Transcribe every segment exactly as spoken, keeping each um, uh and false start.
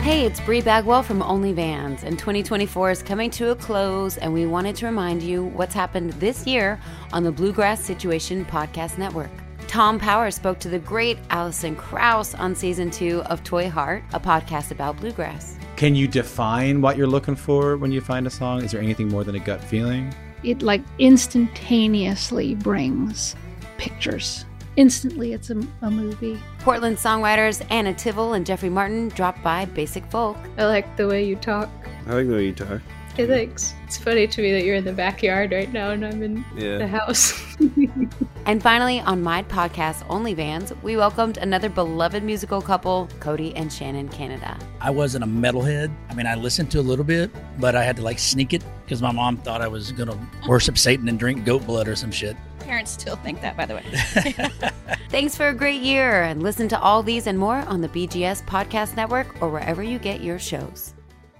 Hey, it's Bree Bagwell from OnlyVans, and twenty twenty-four is coming to a close, and we wanted to remind you what's happened this year on the Bluegrass Situation Podcast Network. Tom Power spoke to the great Alison Krauss on season two of Toy Heart, a podcast about bluegrass. Can you define what you're looking for when you find a song? Is there anything more than a gut feeling? It like instantaneously brings pictures. Instantly, it's a, a movie. Portland songwriters Anna Tivell and Jeffrey Martin dropped by Basic Folk. I like the way you talk. I like the way you talk. Hey, thanks. It's funny to me that you're in the backyard right now and I'm in Yeah. the house. And finally, on my podcast, OnlyVans, we welcomed another beloved musical couple, Cody and Shannon Canada. I wasn't a metalhead. I mean, I listened to a little bit, but I had to like sneak it because my mom thought I was going to worship Satan and drink goat blood or some shit. Parents still think that, by the way. Thanks for a great year, and listen to all these and more on the B G S Podcast Network or wherever you get your shows.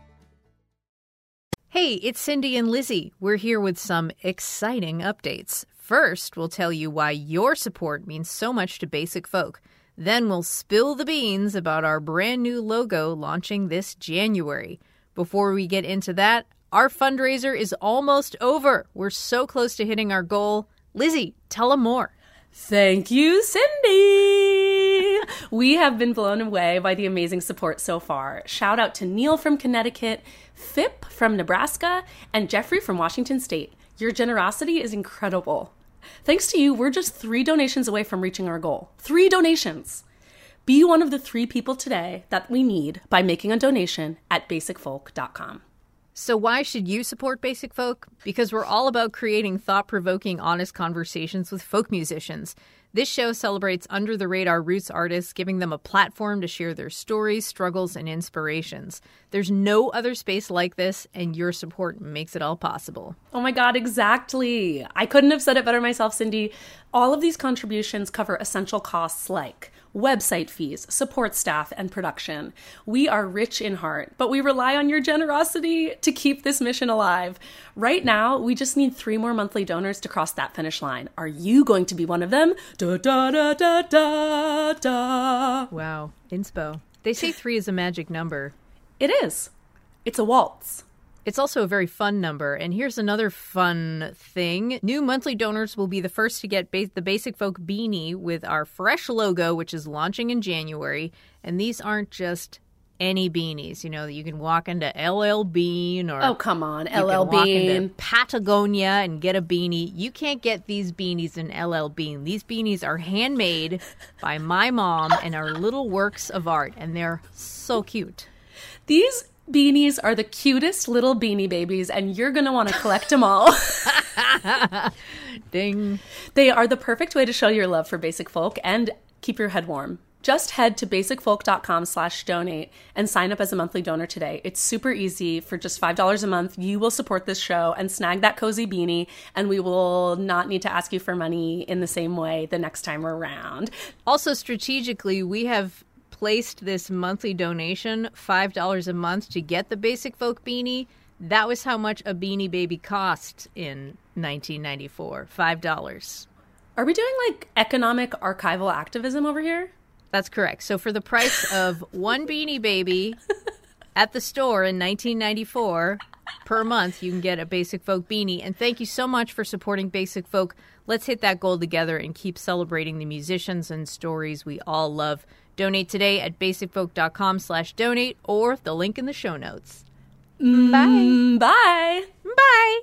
Hey, it's Cindy and Lizzie. We're here with some exciting updates. First, we'll tell you why your support means so much to Basic Folk. Then we'll spill the beans about our brand new logo launching this January. Before we get into that, our fundraiser is almost over. We're so close to hitting our goal. Lizzie, tell them more. Thank you, Cindy! We have been blown away by the amazing support so far. Shout out to Neil from Connecticut, Phip from Nebraska, and Jeffrey from Washington State. Your generosity is incredible. Thanks to you, we're just three donations away from reaching our goal. Three donations! Be one of the three people today that we need by making a donation at basic folk dot com. So why should you support Basic Folk? Because we're all about creating thought-provoking, honest conversations with folk musicians. This show celebrates under-the-radar roots artists, giving them a platform to share their stories, struggles, and inspirations. There's no other space like this, and your support makes it all possible. Oh my God, exactly. I couldn't have said it better myself, Cindy. All of these contributions cover essential costs like website fees, support staff, and production. We are rich in heart, but we rely on your generosity to keep this mission alive. Right now, we just need three more monthly donors to cross that finish line. Are you going to be one of them? Da da da da da da. Wow, inspo. They say three is a magic number. It is. It's a waltz. It's also a very fun number. And here's another fun thing. New monthly donors will be the first to get ba- the Basic Folk beanie with our fresh logo, which is launching in January. And these aren't just any beanies. You know, you can walk into L L Bean or... Oh, come on, you L L can walk Bean. into Patagonia and get a beanie. You can't get these beanies in L L Bean. These beanies are handmade by my mom and are little works of art. And they're so cute. These beanies are the cutest little beanie babies, and you're going to want to collect them all. Ding. They are the perfect way to show your love for Basic Folk and keep your head warm. Just head to basic folk dot com slash donate and sign up as a monthly donor today. It's super easy. For just five dollars a month, you will support this show and snag that cozy beanie, and we will not need to ask you for money in the same way the next time around. Also, strategically, we have placed this monthly donation, five dollars a month, to get the Basic Folk beanie. That was how much a Beanie Baby cost in nineteen ninety-four, five dollars. Are we doing like economic archival activism over here? That's correct. So for the price of one Beanie Baby at the store in nineteen ninety-four per month, you can get a Basic Folk beanie. And thank you so much for supporting Basic Folk. Let's hit that goal together and keep celebrating the musicians and stories we all love. Donate today at basic folk dot com slash donate or the link in the show notes. Mm, bye. Bye. Bye.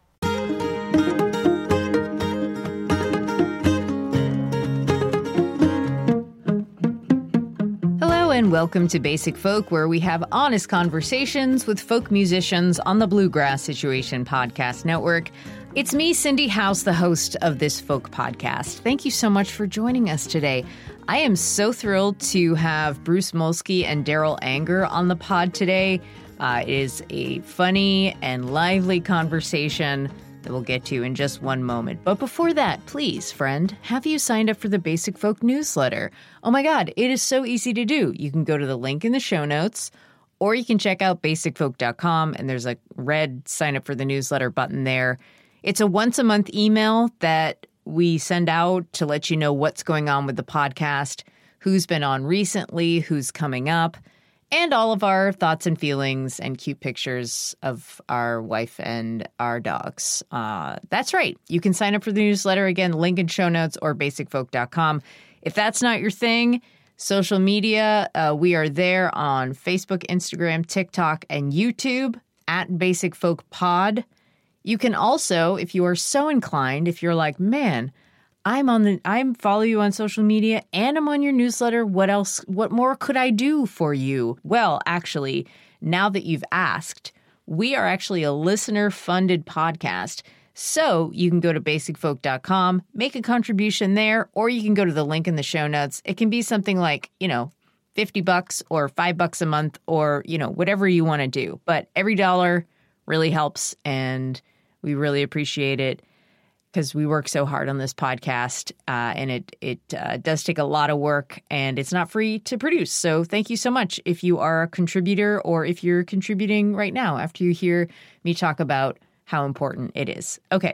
Hello and welcome to Basic Folk, where we have honest conversations with folk musicians on the Bluegrass Situation Podcast Network. It's me, Cindy House, the host of this folk podcast. Thank you so much for joining us today. I am so thrilled to have Bruce Molsky and Daryl Anger on the pod today. Uh, it is a funny and lively conversation that we'll get to in just one moment. But before that, please, friend, have you signed up for the Basic Folk newsletter? Oh my God, it is so easy to do. You can go to the link in the show notes, or you can check out basic folk dot com, and there's a red sign up for the newsletter button there. It's a once-a-month email that we send out to let you know what's going on with the podcast, who's been on recently, who's coming up. and all of our thoughts and feelings and cute pictures of our wife and our dogs. Uh, that's right. You can sign up for the newsletter. Again, link in show notes or basic folk dot com. If that's not your thing, social media, uh, we are there on Facebook, Instagram, TikTok, and YouTube at Basic Folk Pod. You can also, if you are so inclined, if you're like, man, I'm on the, I'm follow you on social media and I'm on your newsletter. What else, what more could I do for you? Well, actually, now that you've asked, we are actually a listener-funded podcast. So you can go to basic folk dot com, make a contribution there, or you can go to the link in the show notes. It can be something like, you know, fifty bucks or five bucks a month or, you know, whatever you want to do. But every dollar really helps, and we really appreciate it, because we work so hard on this podcast, uh, and it it uh, does take a lot of work, and it's not free to produce. So thank you so much if you are a contributor, or if you're contributing right now after you hear me talk about how important it is. Okay,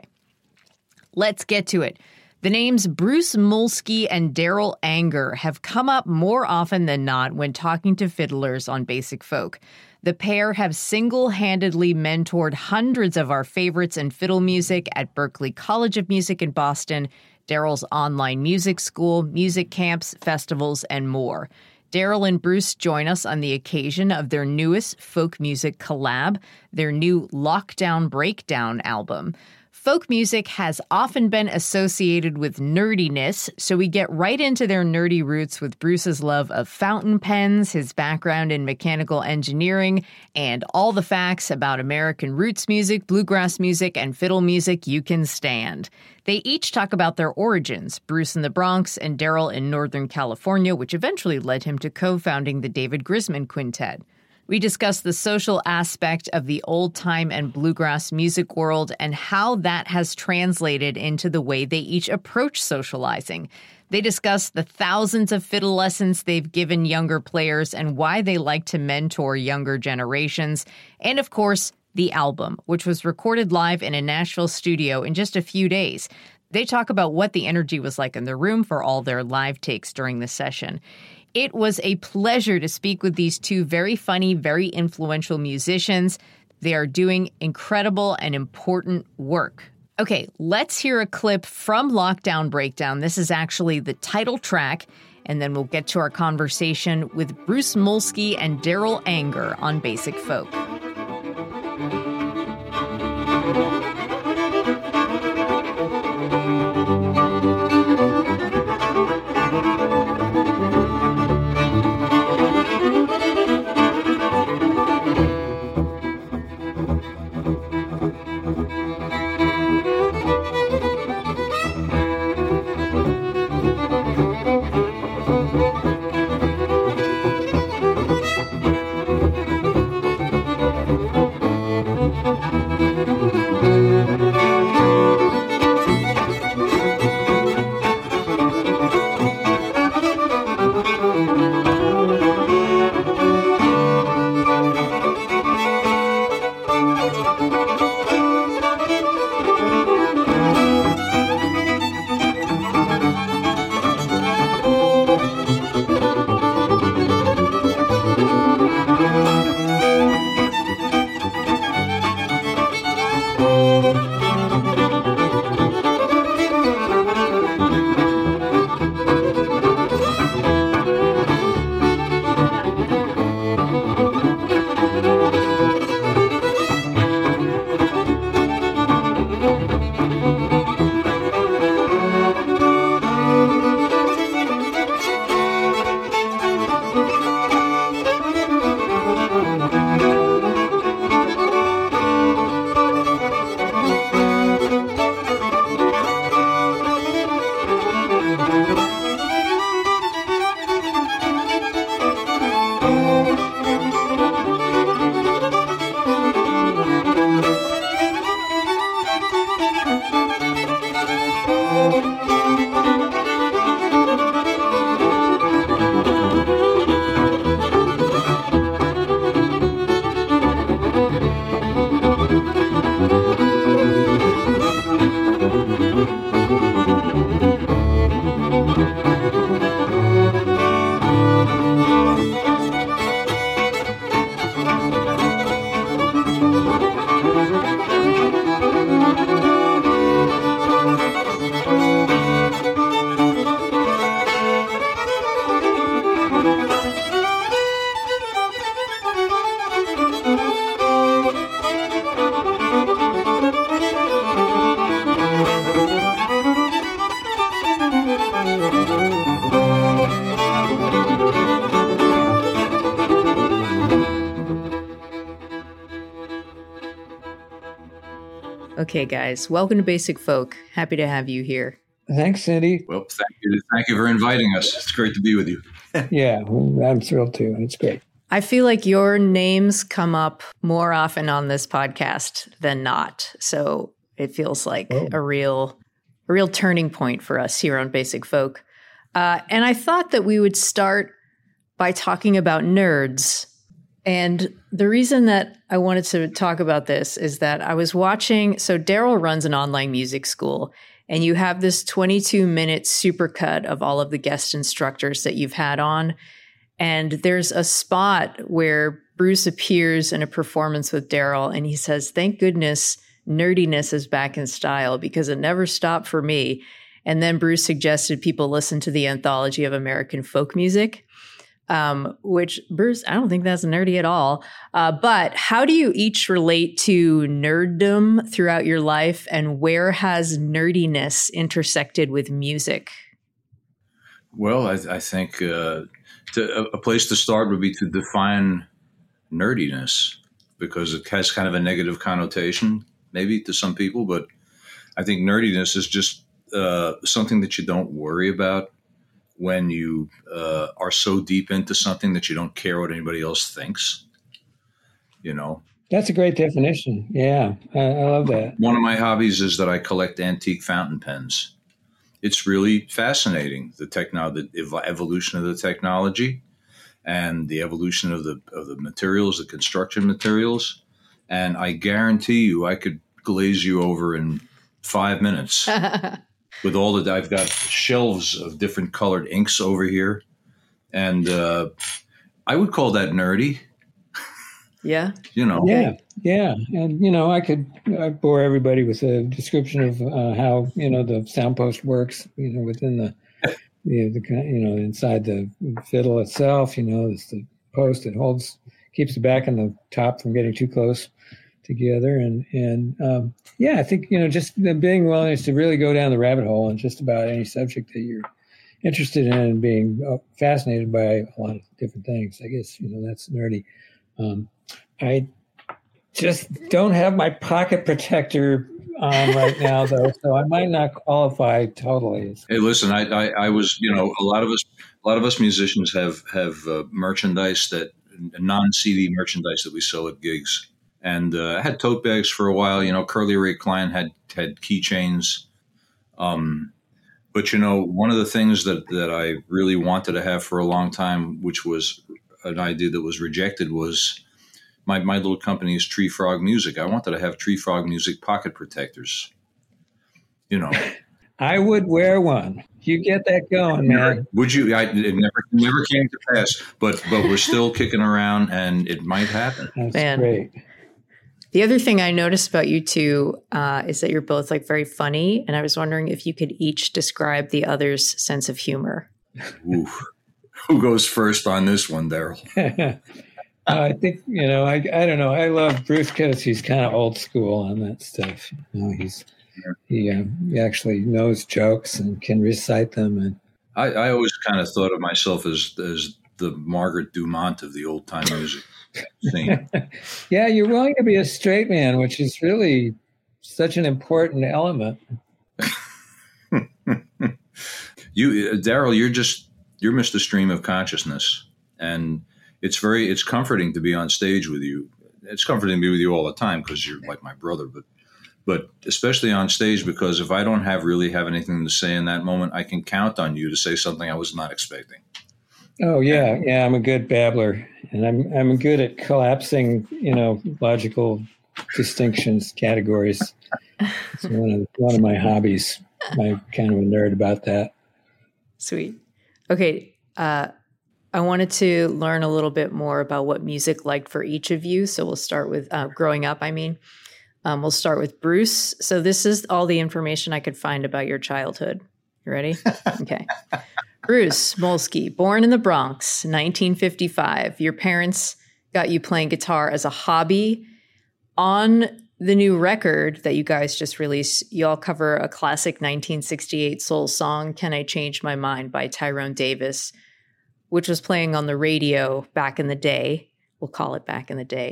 let's get to it. The names Bruce Molsky and Daryl Anger have come up more often than not when talking to fiddlers on Basic Folk. The pair have single-handedly mentored hundreds of our favorites in fiddle music at Berklee College of Music in Boston, Daryl's online music school, music camps, festivals, and more. Daryl and Bruce join us on the occasion of their newest folk music collab, their new Lockdown Breakdown album. Folk music has often been associated with nerdiness, so we get right into their nerdy roots with Bruce's love of fountain pens, his background in mechanical engineering, and all the facts about American roots music, bluegrass music, and fiddle music you can stand. They each talk about their origins, Bruce in the Bronx and Daryl in Northern California, which eventually led him to co-founding the David Grisman Quintet. We discuss the social aspect of the old-time and bluegrass music world and how that has translated into the way they each approach socializing. They discuss the thousands of fiddle lessons they've given younger players and why they like to mentor younger generations. And, of course, the album, which was recorded live in a Nashville studio in just a few days. They talk about what the energy was like in the room for all their live takes during the session. It was a pleasure to speak with these two very funny, very influential musicians. They are doing incredible and important work. Okay, let's hear a clip from Lockdown Breakdown. This is actually the title track, and then we'll get to our conversation with Bruce Molsky and Daryl Anger on Basic Folk. Thank you. Okay, guys, welcome to Basic Folk. Happy to have you here. Thanks, Cindy. Well, thank you. Thank you for inviting us. It's great to be with you. Yeah, I'm thrilled too. It's great. I feel like your names come up more often on this podcast than not. So it feels like oh. a real a real turning point for us here on Basic Folk. Uh, and I thought that we would start by talking about nerds. And the reason that I wanted to talk about this is that I was watching, so Daryl runs an online music school, and you have this twenty-two minute supercut of all of the guest instructors that you've had on. And there's a spot where Bruce appears in a performance with Daryl, and he says, "Thank goodness nerdiness is back in style because it never stopped for me." And then Bruce suggested people listen to the Anthology of American Folk Music, um, which, Bruce, I don't think that's nerdy at all. Uh, but how do you each relate to nerddom throughout your life, and where has nerdiness intersected with music? Well, I, I think uh, to, a place to start would be to define nerdiness, because it has kind of a negative connotation, maybe to some people. But I think nerdiness is just uh, something that you don't worry about when you uh, are so deep into something that you don't care what anybody else thinks. You know, that's a great definition. Yeah, I, I love that. One of my hobbies is that I collect antique fountain pens. It's really fascinating, the techno- the ev- evolution of the technology and the evolution of the of the materials, the construction materials. And I guarantee you, I could glaze you over in five minutes with all the, I've got shelves of different colored inks over here. And uh, I would call that nerdy. Yeah. You know. Yeah. Yeah. And, you know, I could I bore everybody with a description of uh, how, you know, the Soundpost works, you know, within the, the, the, you know, inside the fiddle itself, you know, it's the post that holds, keeps the back and the top from getting too close together. And, and um, yeah, I think, you know, just being willing to really go down the rabbit hole on just about any subject that you're interested in and being fascinated by a lot of different things. I guess, you know, that's nerdy. Um, I just don't have my pocket protector on right now, though, so I might not qualify totally. Hey, listen, I, I, I was, you know, a lot of us, a lot of us musicians have have uh, merchandise that non-C D merchandise that we sell at gigs, and uh, I had tote bags for a while. You know, Curly Ray Klein had had keychains, um, but you know, one of the things that that I really wanted to have for a long time, which was an idea that was rejected, was my, my little company is Tree Frog Music. I wanted to have Tree Frog Music pocket protectors. You know, I would wear one. You get that going, man. Would you? I, it never never came to pass, but but we're still kicking around, and it might happen. That's man. Great. The other thing I noticed about you two uh, is that you're both like very funny, and I was wondering if you could each describe the other's sense of humor. Ooh. Who goes first on this one, Daryl? uh, I think, you know, I I don't know. I love Bruce because he's kind of old school on that stuff. You know, he's he, um, he actually knows jokes and can recite them. And I, I always kind of thought of myself as as the Margaret Dumont of the old time music scene. Yeah, you're willing to be a straight man, which is really such an important element. You, Daryl, you're just. You're Mister Stream of Consciousness, and it's very, it's comforting to be on stage with you. It's comforting to be with you all the time because you're like my brother, but, but especially on stage, because if I don't have really have anything to say in that moment, I can count on you to say something I was not expecting. Oh yeah. Yeah. I'm a good babbler, and I'm, I'm good at collapsing, you know, logical distinctions, categories. It's one of, one of my hobbies. I'm kind of a nerd about that. Sweet. Okay, uh, I wanted to learn a little bit more about what music liked for each of you. So we'll start with uh, growing up, I mean. Um, we'll start with Bruce. So this is all the information I could find about your childhood. You ready? Okay. Bruce Molsky, born in the Bronx, nineteen fifty-five. Your parents got you playing guitar as a hobby. On the new record that you guys just released, you all cover a classic nineteen sixty-eight soul song, Can I Change My Mind by Tyrone Davis, which was playing on the radio back in the day. We'll call it back in the day.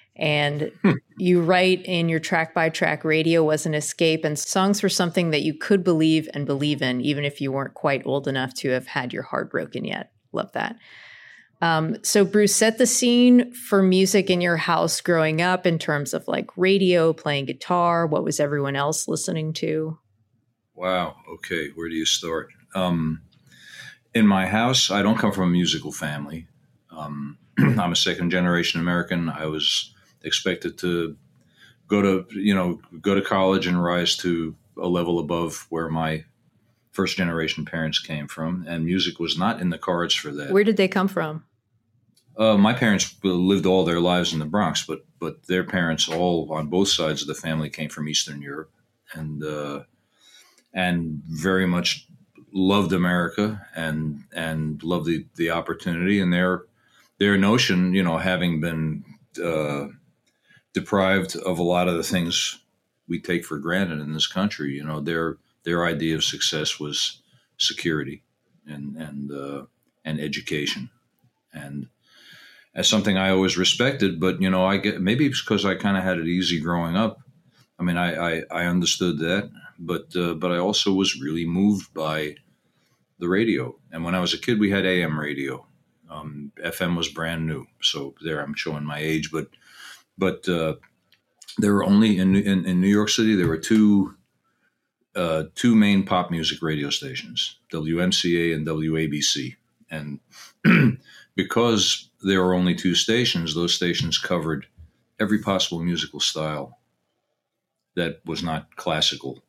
And you write in your track by track, radio was an escape, and songs were something that you could believe and believe in, even if you weren't quite old enough to have had your heart broken yet. Love that. Um, so Bruce, set the scene for music in your house growing up in terms of like radio, playing guitar. What was everyone else listening to? Wow. Okay. Where do you start? Um, in my house, I don't come from a musical family. Um, I'm a second generation American. I was expected to go to, you know, go to college and rise to a level above where my first generation parents came from. And music was not in the cards for that. Where did they come from? Uh, my parents lived all their lives in the Bronx, but but their parents, all on both sides of the family, came from Eastern Europe, and uh, and very much loved America and and loved the, the opportunity. And their their notion, you know, having been uh, deprived of a lot of the things we take for granted in this country, you know, their their idea of success was security and and uh, and education. And as something I always respected, but, you know, I get, maybe it's because I kind of had it easy growing up. I mean, I, I, I understood that, but, uh, but I also was really moved by the radio. And when I was a kid, we had A M radio. Um, F M was brand new. So there I'm showing my age, but, but, uh, there were only in, in, in New York City, there were two, uh, two main pop music radio stations, W M C A and W A B C. And because there were only two stations, those stations covered every possible musical style that was not classical.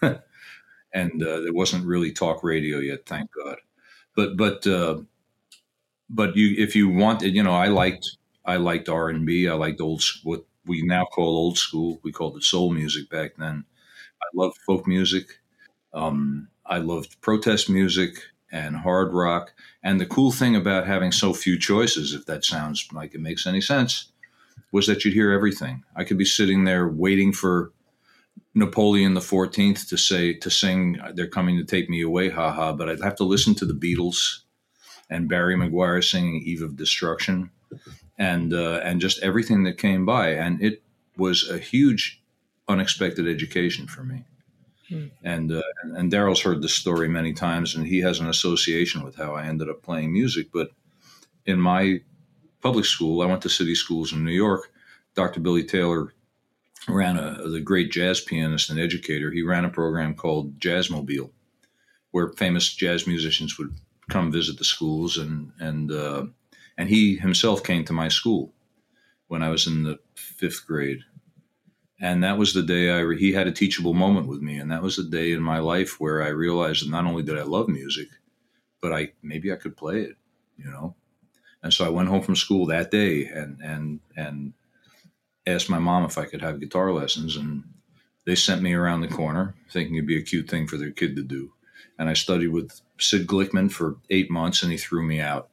And uh, there wasn't really talk radio yet, thank God. But but uh, but you, if you wanted, you know, I liked I liked R and B. I liked old, what we now call old school. We called it soul music back then. I loved folk music. Um, I loved protest music and hard rock. And the cool thing about having so few choices, if that sounds like it makes any sense, was that you'd hear everything. I could be sitting there waiting for Napoleon the fourteenth to say, to sing, "They're coming to take me away, haha," but I'd have to listen to the Beatles and Barry Maguire singing "Eve of Destruction," and uh, and just everything that came by. And it was a huge, unexpected education for me. Hmm. And uh, and Daryl's heard this story many times, and he has an association with how I ended up playing music. But in my public school, I went to city schools in New York. Doctor Billy Taylor ran a the great jazz pianist and educator. He ran a program called Jazzmobile, where famous jazz musicians would come visit the schools, and and uh, and he himself came to my school when I was in the fifth grade. And that was the day I re- he had a teachable moment with me, and that was the day in my life where I realized that not only did I love music, but I maybe I could play it, you know. And so I went home from school that day and and and asked my mom if I could have guitar lessons, and they sent me around the corner thinking it'd be a cute thing for their kid to do. And I studied with Sid Glickman for eight months, and he threw me out.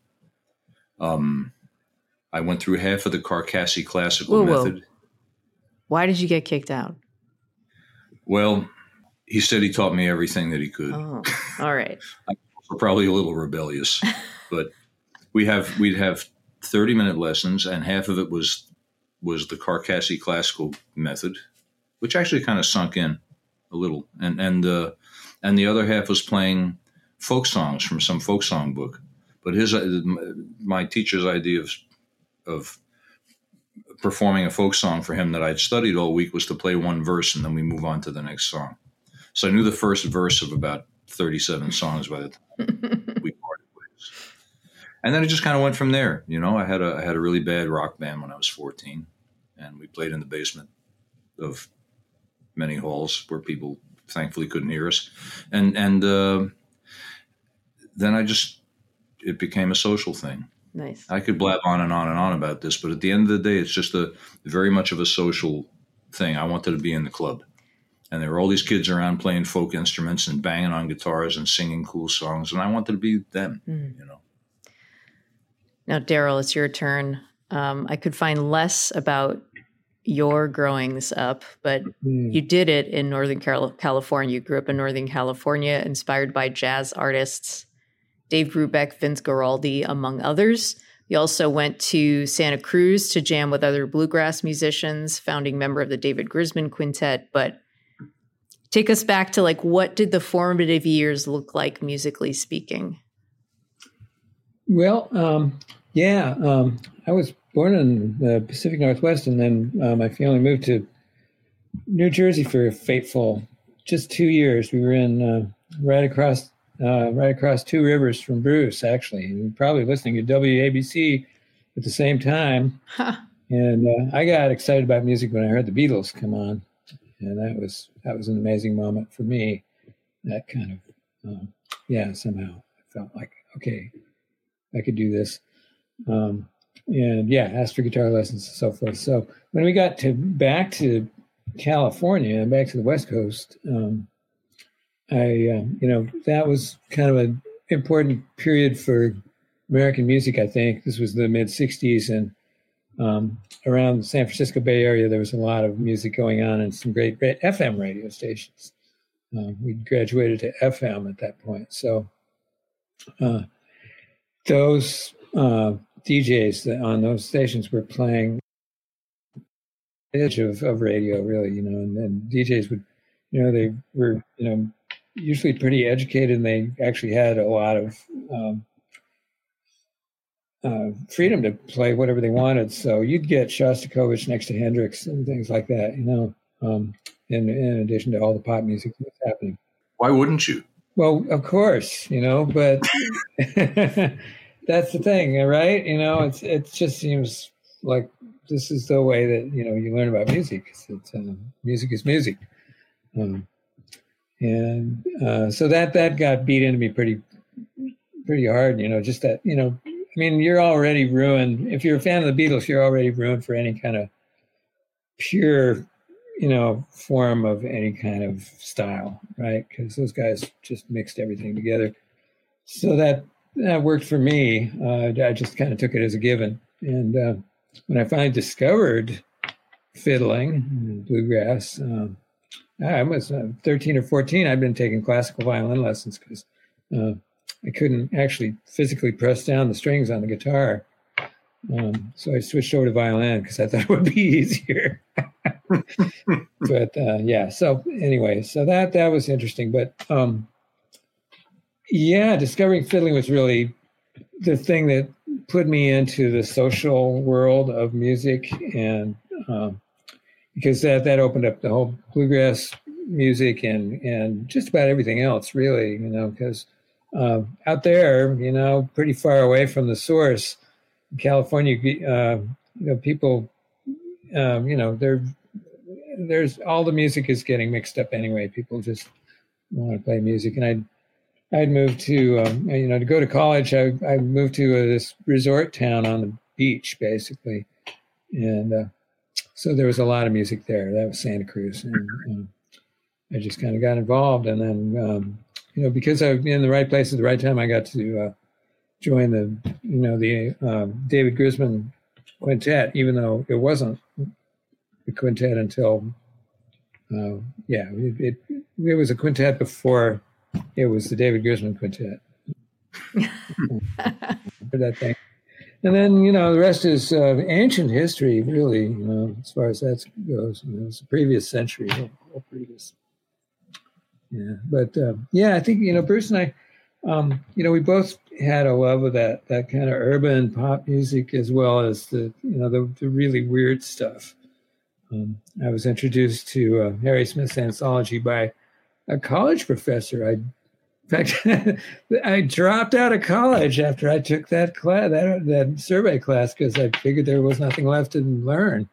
Um, I went through half of the Carcassi classical whoa, method. Whoa. Why did you get kicked out? Well, he said he taught me everything that he could. Oh, all right. I'm probably a little rebellious, but we have we'd have thirty minute lessons, and half of it was was the Carcassi classical method, which actually kind of sunk in a little, and and uh, and the other half was playing folk songs from some folk song book. But his my teacher's idea of of performing a folk song for him that I'd studied all week was to play one verse and then we move on to the next song. So I knew the first verse of about thirty-seven songs by the time we parted ways. And then it just kind of went from there. You know, I had a I had a really bad rock band when I was fourteen, and we played in the basement of many halls where people thankfully couldn't hear us. And and uh, then I just, it became a social thing. Nice. I could blab on and on and on about this, but at the end of the day, it's just a very much of a social thing. I wanted to be in the club, and there were all these kids around playing folk instruments and banging on guitars and singing cool songs, and I wanted to be them. Mm. You know. Now, Daryl, it's your turn. Um, I could find less about your growings up, but mm. you did it in Northern California. You grew up in Northern California, inspired by jazz artists Dave Brubeck, Vince Guaraldi, among others. You also went to Santa Cruz to jam with other bluegrass musicians, founding member of the David Grisman Quintet. But take us back to like, what did the formative years look like musically speaking? Well, um, yeah, um, I was born in the Pacific Northwest, and then uh, my family moved to New Jersey for a fateful just two years. We were in uh, right across uh, right across two rivers from Bruce, actually, and probably listening to W A B C at the same time. Huh. And uh, I got excited about music when I heard the Beatles come on, and that was that was an amazing moment for me. That kind of um, yeah, somehow I felt like, okay, I could do this. Um, and yeah, asked for guitar lessons and so forth. So when we got to back to California and back to the West Coast, um, I, uh, you know, that was kind of an important period for American music, I think. This was the mid sixties, and um, around the San Francisco Bay Area, there was a lot of music going on and some great, great F M radio stations. Uh, we graduated to F M at that point. So uh, those uh, D Js that on those stations were playing edge of, of radio, really, you know, and, and D Js would, you know, they were, you know, usually pretty educated, and they actually had a lot of um, uh, freedom to play whatever they wanted. So you'd get Shostakovich next to Hendrix and things like that, you know, um, in, in addition to all the pop music that's happening. Why wouldn't you? Well, of course, you know, but that's the thing, right? You know, it's it just seems like this is the way that, you know, you learn about music. It's, it's, uh, music is music. Um, and uh, so that that got beat into me pretty pretty hard, you know, just that, you know, I mean, you're already ruined. If you're a fan of the Beatles, you're already ruined for any kind of pure, you know, form of any kind of style, right? Because those guys just mixed everything together. So that that worked for me. Uh, I just kind of took it as a given. And uh, when I finally discovered fiddling, bluegrass, um, I was uh, thirteen or fourteen. I'd been taking classical violin lessons because uh, I couldn't actually physically press down the strings on the guitar. Um, so I switched over to violin because I thought it would be easier. But uh, yeah, so anyway, so that that was interesting. But um, yeah, discovering fiddling was really the thing that put me into the social world of music, and um, because that that opened up the whole bluegrass music and and just about everything else, really, you know, because uh, out there, you know, pretty far away from the source, in California, uh, you know, people, um, you know, they're there's all the music is getting mixed up anyway. People just want to play music, and I'd I'd moved to um, you know to go to college. I I moved to uh, this resort town on the beach, basically, and uh, so there was a lot of music there. That was Santa Cruz, and um, I just kind of got involved, and then um, you know because I was in the right place at the right time, I got to uh, join the you know the um, David Grisman Quintet, even though it wasn't the quintet until, uh, yeah, it, it it was a quintet before it was the David Grisman Quintet. That thing. And then, you know, the rest is uh, ancient history, really, you know, as far as that goes. You know, it's the previous century, or previous. Yeah, but uh, yeah, I think, you know, Bruce and I, um, you know, we both had a love of that that kind of urban pop music, as well as the, you know, the, the really weird stuff. Um, I was introduced to uh, Harry Smith's anthology by a college professor. I, in fact, I dropped out of college after I took that class, that that survey class, because I figured there was nothing left to learn.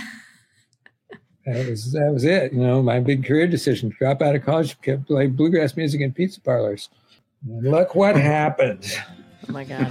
That was that was it. You know, my big career decision: drop out of college, kept playing bluegrass music in pizza parlors. And look what happened. Oh my God.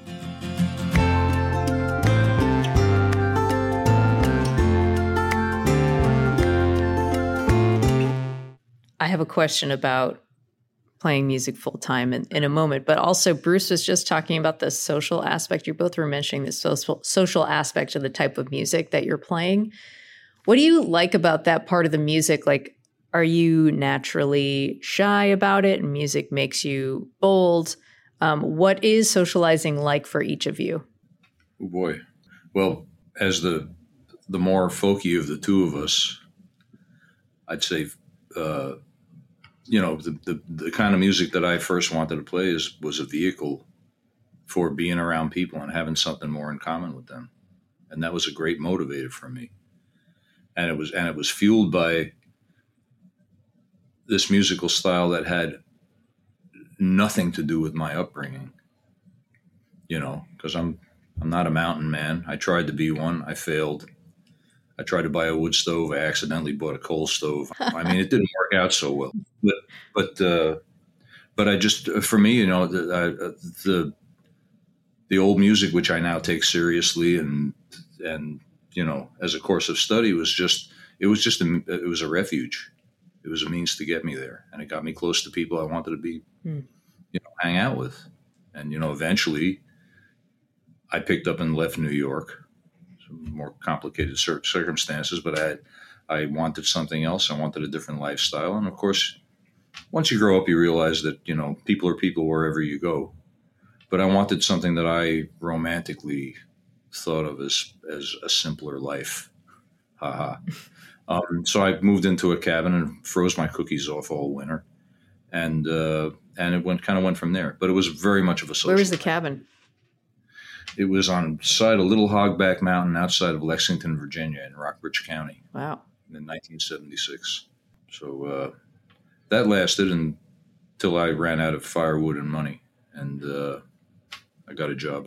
I have a question about playing music full time in, in a moment, but also Bruce was just talking about the social aspect. You both were mentioning the social social aspect of the type of music that you're playing. What do you like about that part of the music? Like, are you naturally shy about it and music makes you bold? Um, what is socializing like for each of you? Oh boy. Well, as the the more folky of the two of us, I'd say, uh, you know, the, the the kind of music that I first wanted to play is was a vehicle for being around people and having something more in common with them, and that was a great motivator for me. And it was and it was fueled by this musical style that had nothing to do with my upbringing. You know, because I'm I'm not a mountain man. I tried to be one. I failed. I tried to buy a wood stove. I accidentally bought a coal stove. I mean, it didn't work out so well. But but uh, but I just for me, you know, the, I, the the old music, which I now take seriously, and and you know, as a course of study, was just it was just a, it was a refuge. It was a means to get me there, and it got me close to people I wanted to be, mm. you know, hang out with, and you know, eventually, I picked up and left New York. More complicated circumstances, but I I wanted something else. I wanted a different lifestyle. And of course, once you grow up, you realize that, you know, people are people wherever you go. But I wanted something that I romantically thought of as, as a simpler life. Haha. um, so I moved into a cabin and froze my cookies off all winter. And uh, and it went kind of went from there. But it was very much of a social Where was the life. cabin? It was on the side of Little Hogback Mountain outside of Lexington, Virginia, in Rockbridge County. Wow. In nineteen seventy-six. So uh, that lasted until I ran out of firewood and money, and uh, I got a job.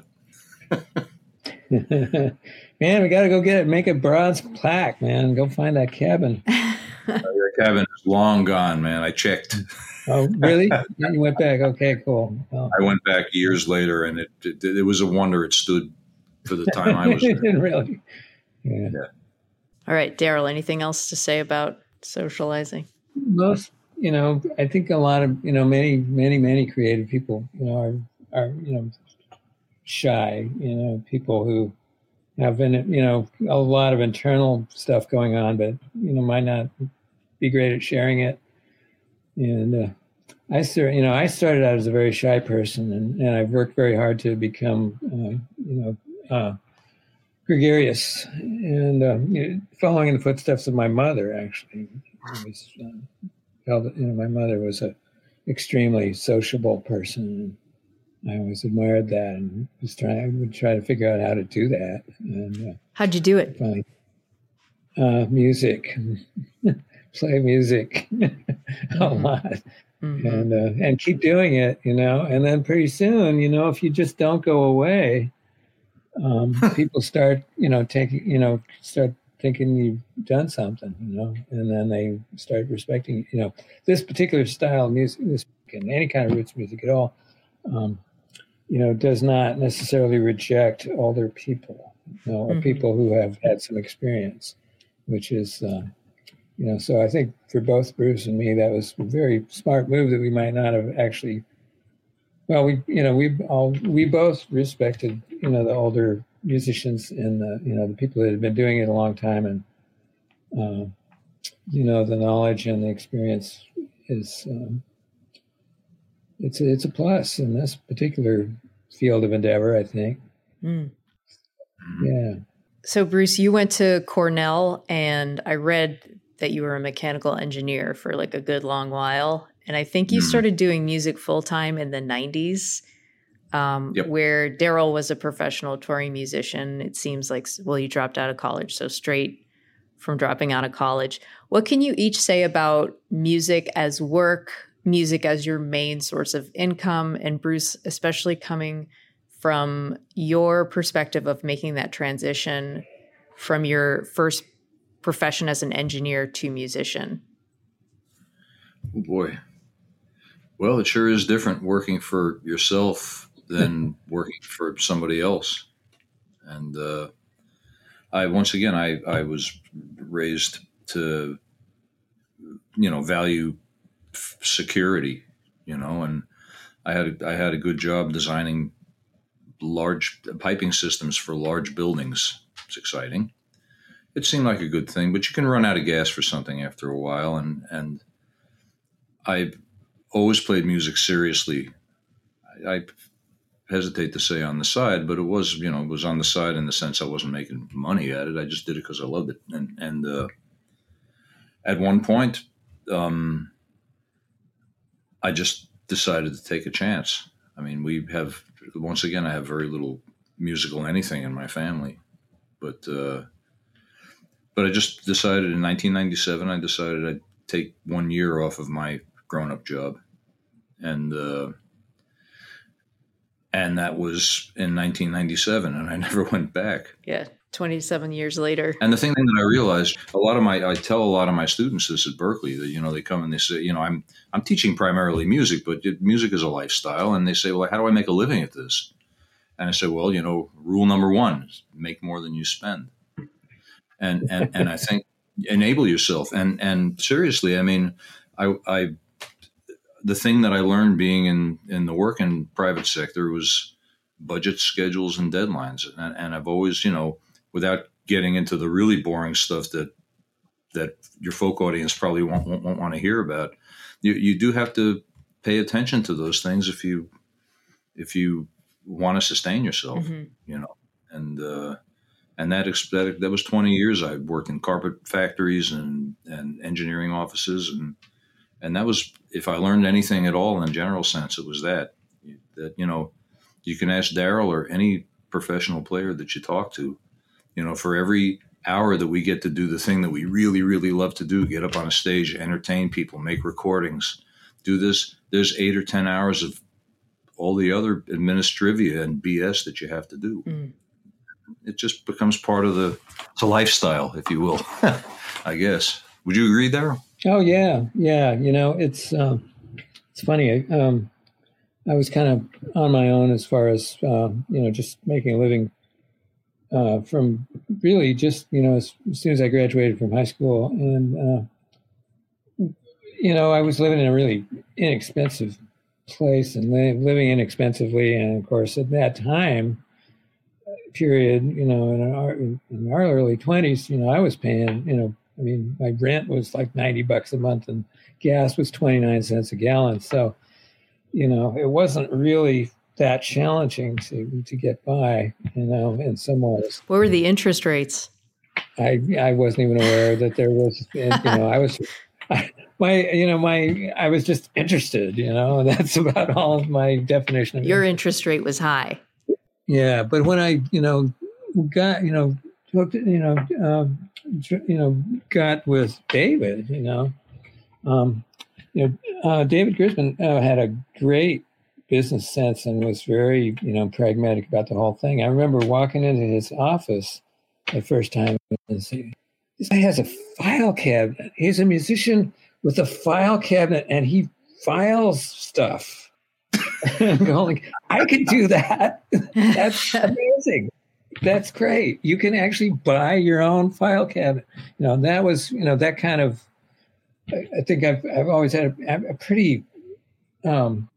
Man, we got to go get it. Make a bronze plaque, man. Go find that cabin. uh, the cabin is long gone, man. I checked. Oh, really? You went back? Okay, cool. Oh. I went back years later, and it, it it was a wonder it stood for the time I was there. Really? Yeah. yeah. All right, Daryl, anything else to say about socializing? Most, you know, I think a lot of, you know, many, many, many creative people, you know, are, are you know, shy, you know, people who have been, you know, a lot of internal stuff going on, but, you know, might not be great at sharing it. And uh, I started, you know, I started out as a very shy person, and, and I've worked very hard to become, uh, you know, uh, gregarious, and uh, you know, following in the footsteps of my mother. Actually, I was, uh, felt, you know, my mother was a extremely sociable person, and I always admired that, and was trying, I would try to figure out how to do that. And uh, how'd you do it? Finally, uh, music. Play music a lot, mm-hmm. and uh, and keep doing it, you know. And then pretty soon, you know, if you just don't go away, um, people start, you know, taking, you know, start thinking you've done something, you know, and then they start respecting, you know, this particular style of music, this and any kind of roots music at all, um, you know, does not necessarily reject older people, you know, or mm-hmm. people who have had some experience, which is. Uh, You know, so I think for both Bruce and me, that was a very smart move that we might not have actually. Well, we, you know, we all we both respected, you know, the older musicians and the, you know, the people that had been doing it a long time, and uh, you know, the knowledge and the experience is um, it's a, it's a plus in this particular field of endeavor, I think. Mm. Yeah. So, Bruce, you went to Cornell, and I read that you were a mechanical engineer for like a good long while. And I think you started doing music full time in the nineties, um, yep. where Daryl was a professional touring musician. It seems like, well, you dropped out of college, so straight from dropping out of college. What can you each say about music as work, music as your main source of income? And Bruce, especially coming from your perspective of making that transition from your first profession as an engineer to musician? Oh boy. Well, it sure is different working for yourself than working for somebody else. And uh, I, once again, I, I was raised to, you know, value f- security, you know, and I had, I had a good job designing large piping systems for large buildings. It's exciting. It seemed like a good thing, but you can run out of gas for something after a while. And, and I've always played music seriously. I, I hesitate to say on the side, but it was, you know, it was on the side in the sense I wasn't making money at it. I just did it because I loved it. And, and uh, at one point, um, I just decided to take a chance. I mean, we have, once again, I have very little musical anything in my family, but, uh, but I just decided in nineteen ninety-seven, I decided I'd take one year off of my grown-up job. And, uh, and that was in nineteen ninety-seven, and I never went back. Yeah. twenty-seven years later. And the thing that I realized, a lot of my, I tell a lot of my students this at Berkeley, that, you know, they come and they say, you know, I'm, I'm teaching primarily music, but music is a lifestyle. And they say, well, how do I make a living at this? And I said, well, you know, rule number one is make more than you spend. And, and, and I think enable yourself. And, and seriously, I mean, I, I, the thing that I learned being in, in the work in private sector was budget schedules and deadlines. And, and I've always, you know, without getting into the really boring stuff that that your folk audience probably won't, won't, won't want to hear about, you, you do have to pay attention to those things if you if you want to sustain yourself, mm-hmm. you know. And uh, and that, that that was twenty years. I worked in carpet factories and, and engineering offices, and and that was, if I learned anything at all in a general sense, it was that that you know, you can ask Daryl or any professional player that you talk to. You know, for every hour that we get to do the thing that we really, really love to do, get up on a stage, entertain people, make recordings, do this, there's eight or ten hours of all the other administrivia and B S that you have to do. Mm. It just becomes part of the, it's a lifestyle, if you will, I guess. Would you agree, Daryl? Oh, yeah. Yeah. You know, it's, um, it's funny. Um, I was kind of on my own as far as, um, you know, just making a living Uh, from really just, you know, as, as soon as I graduated from high school. And, uh, you know, I was living in a really inexpensive place and li- living inexpensively. And of course, at that time period, you know, in our, in our early twenties, you know, I was paying, you know, I mean, my rent was like ninety bucks a month and gas was twenty-nine cents a gallon. So, you know, it wasn't really that challenging to to get by, you know, in some ways. What were the interest rates? I I wasn't even aware that there was, you know, I was, I, my, you know, my, I was just interested, you know, and that's about all of my definition of Your interest rate was high. Yeah, but when I, you know, got, you know, looked, you know, um, you know, got with David, you know, um, you know, uh, David Grisman uh, had a great business sense and was very, you know, pragmatic about the whole thing. I remember walking into his office the first time and saying, this guy has a file cabinet. He's a musician with a file cabinet and he files stuff. I'm going, I could do that. That's amazing. That's great. You can actually buy your own file cabinet. You know, that was, you know, that kind of, I think I've, I've always had a, a pretty, um,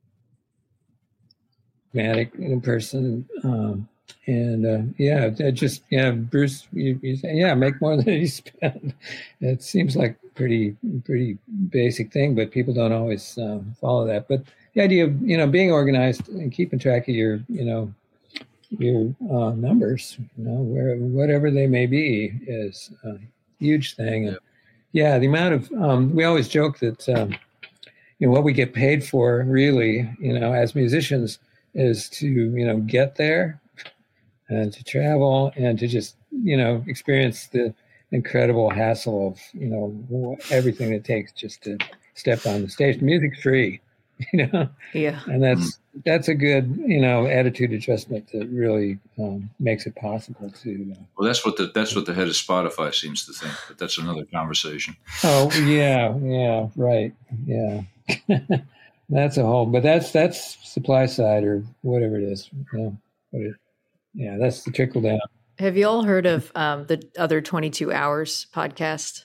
dramatic person, um, and uh, yeah, it just yeah, Bruce, you, you say, yeah, make more than you spend. It seems like pretty pretty basic thing, but people don't always um, follow that. But the idea of you know being organized and keeping track of your you know your uh, numbers, you know, where whatever they may be, is a huge thing. And yeah, the amount of um, we always joke that um, you know what we get paid for, really, you know, as musicians, is to, you know, get there and to travel and to just, you know, experience the incredible hassle of, you know, everything it takes just to step on the stage. Music's free, you know? Yeah. And that's, that's a good, you know, attitude adjustment that really um, makes it possible to. Uh, well, that's what the, that's what the head of Spotify seems to think, but that's another conversation. Oh, yeah. Yeah. Right. Yeah. That's a whole, but that's that's supply side or whatever it is. You know, but it, yeah, that's the trickle down. Have you all heard of um, the other twenty-two hours podcast?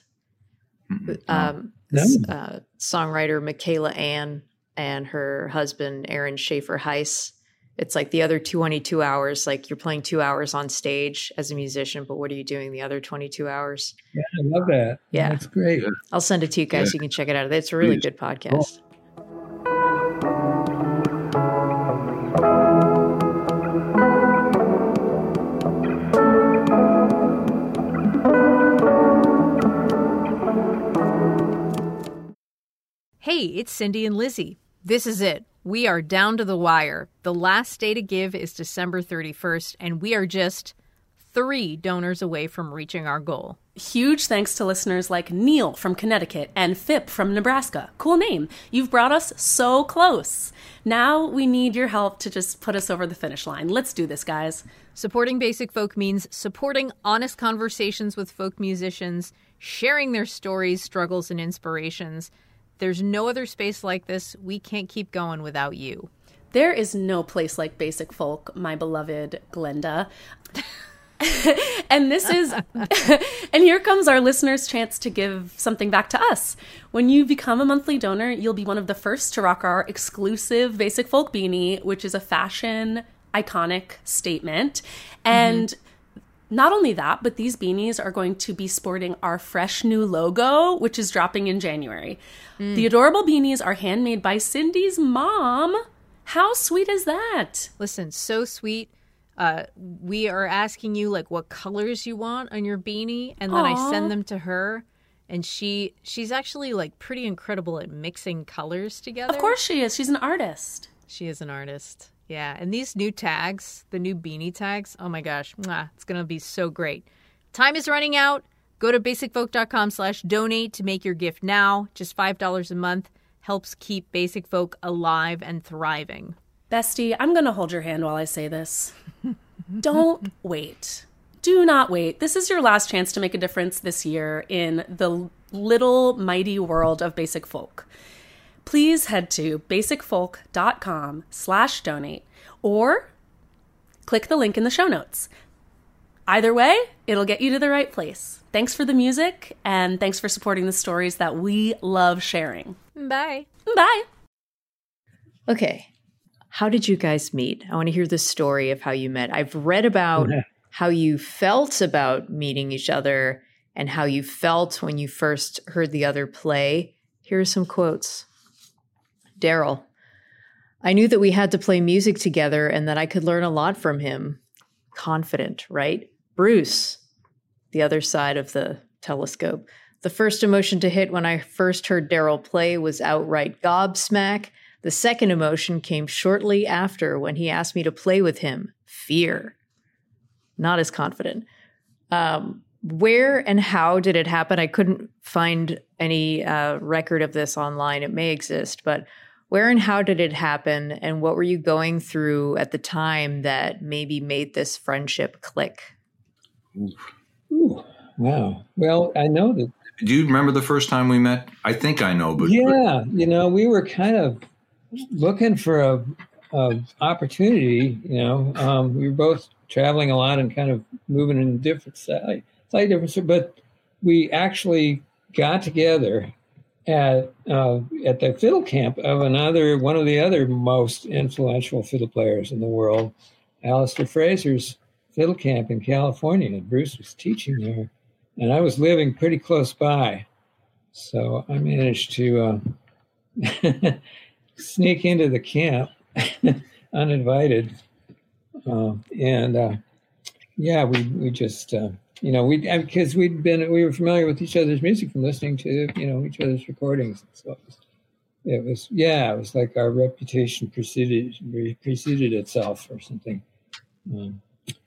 Um, no. uh, songwriter Michaela Ann and her husband Aaron Schaefer Heiss. It's like the other twenty-two hours. Like you're playing two hours on stage as a musician, but what are you doing the other twenty-two hours? Yeah, I love that. Yeah, that's great. I'll send it to you guys. Yeah. So you can check it out. It's a really Please. good podcast. Cool. Hey, it's Cindy and Lizzie. This is it. We are down to the wire. The last day to give is December thirty-first, and we are just three donors away from reaching our goal. Huge thanks to listeners like Neil from Connecticut and Phip from Nebraska. Cool name. You've brought us so close. Now we need your help to just put us over the finish line. Let's do this, guys. Supporting Basic Folk means supporting honest conversations with folk musicians, sharing their stories, struggles, and inspirations. There's no other space like this. We can't keep going without you. There is no place like Basic Folk, my beloved Glenda. And this is, and here comes our listeners' chance to give something back to us. When you become a monthly donor, you'll be one of the first to rock our exclusive Basic Folk beanie, which is a fashion iconic statement. And mm-hmm. not only that, but these beanies are going to be sporting our fresh new logo, which is dropping in January. Mm. The adorable beanies are handmade by Cindy's mom. How sweet is that? Listen, so sweet. Uh, we are asking you like what colors you want on your beanie, and then Aww. I send them to her, and she she's actually like pretty incredible at mixing colors together. Of course she is. She's an artist. She is an artist. Yeah, and these new tags, the new beanie tags, oh my gosh, mwah, it's going to be so great. Time is running out. Go to basicfolk.com slash donate to make your gift now. Just five dollars a month helps keep Basic Folk alive and thriving. Bestie, I'm going to hold your hand while I say this. Don't wait. Do not wait. This is your last chance to make a difference this year in the little mighty world of Basic Folk. Please head to basicfolk.com slash donate or click the link in the show notes. Either way, it'll get you to the right place. Thanks for the music, and thanks for supporting the stories that we love sharing. Bye. Bye. Okay. How did you guys meet? I want to hear the story of how you met. I've read about yeah. how you felt about meeting each other and how you felt when you first heard the other play. Here are some quotes. Daryl, I knew that we had to play music together and that I could learn a lot from him. Confident, right? Bruce, the other side of the telescope. The first emotion to hit when I first heard Daryl play was outright gobsmack. The second emotion came shortly after when he asked me to play with him. Fear. Not as confident. Um, where and how did it happen? I couldn't find any uh, record of this online. It may exist, but where and how did it happen? And what were you going through at the time that maybe made this friendship click? Ooh. Ooh. Wow. Well, I know that. Do you remember the first time we met? I think I know, but yeah, you know, we were kind of looking for a, a opportunity. You know, um, we were both traveling a lot and kind of moving in different slightly, slightly different. But we actually got together at uh, at the fiddle camp of another one of the other most influential fiddle players in the world, Alistair Fraser's fiddle camp in California. Bruce was teaching there, and I was living pretty close by, so I managed to uh, sneak into the camp uninvited, uh, and uh, yeah, we we just uh, you know we because we'd been we were familiar with each other's music from listening to you know each other's recordings, so it was, it was yeah it was like our reputation preceded preceded itself or something. Um,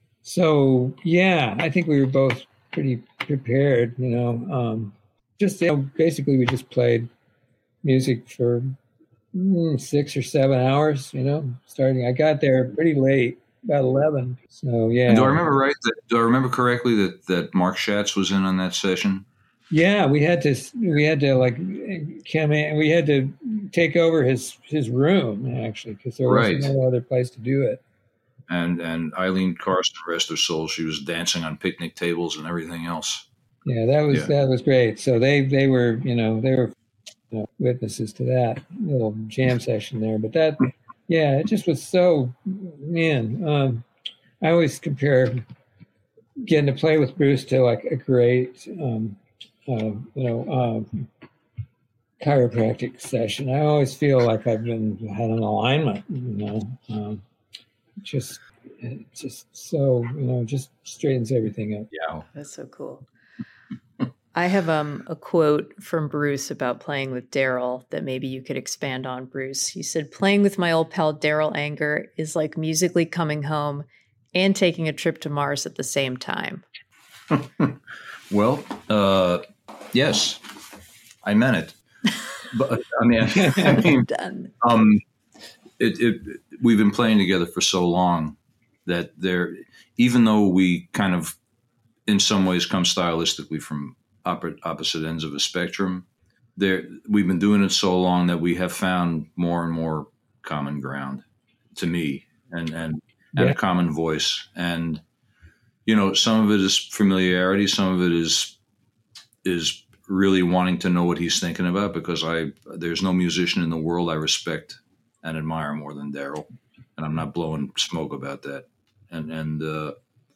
so yeah, I think we were both pretty prepared, you know. Um, just you know, basically, we just played music for mm, six or seven hours. You know, starting. I got there pretty late, about eleven. So yeah. And do I remember right? That, do I remember correctly that, that Mark Schatz was in on that session? Yeah, we had to. We had to like come in. We had to take over his his room actually because there was right. no other place to do it. And and Eileen Carson, rest her soul, she was dancing on picnic tables and everything else. Yeah, that was yeah. that was great. So they they were you know they were you know, witnesses to that little jam session there. But that yeah, it just was so man. Um, I always compare getting to play with Bruce to like a great um, uh, you know um, chiropractic session. I always feel like I've been had an alignment. You know. Um, Just, just so, you know, just straightens everything up. Yeah. That's so cool. I have um, a quote from Bruce about playing with Daryl that maybe you could expand on, Bruce. He said, playing with my old pal Daryl Anger is like musically coming home and taking a trip to Mars at the same time. Well, uh, yes, I meant it. But I mean, I mean, Done. um, it, it, we've been playing together for so long that there, even though we kind of, in some ways, come stylistically from opposite ends of a spectrum, there we've been doing it so long that we have found more and more common ground, to me, and and, and Yeah. a common voice. And you know, some of it is familiarity, some of it is is really wanting to know what he's thinking about, because I there's no musician in the world I respect and admire more than Daryl, and I'm not blowing smoke about that. And and uh,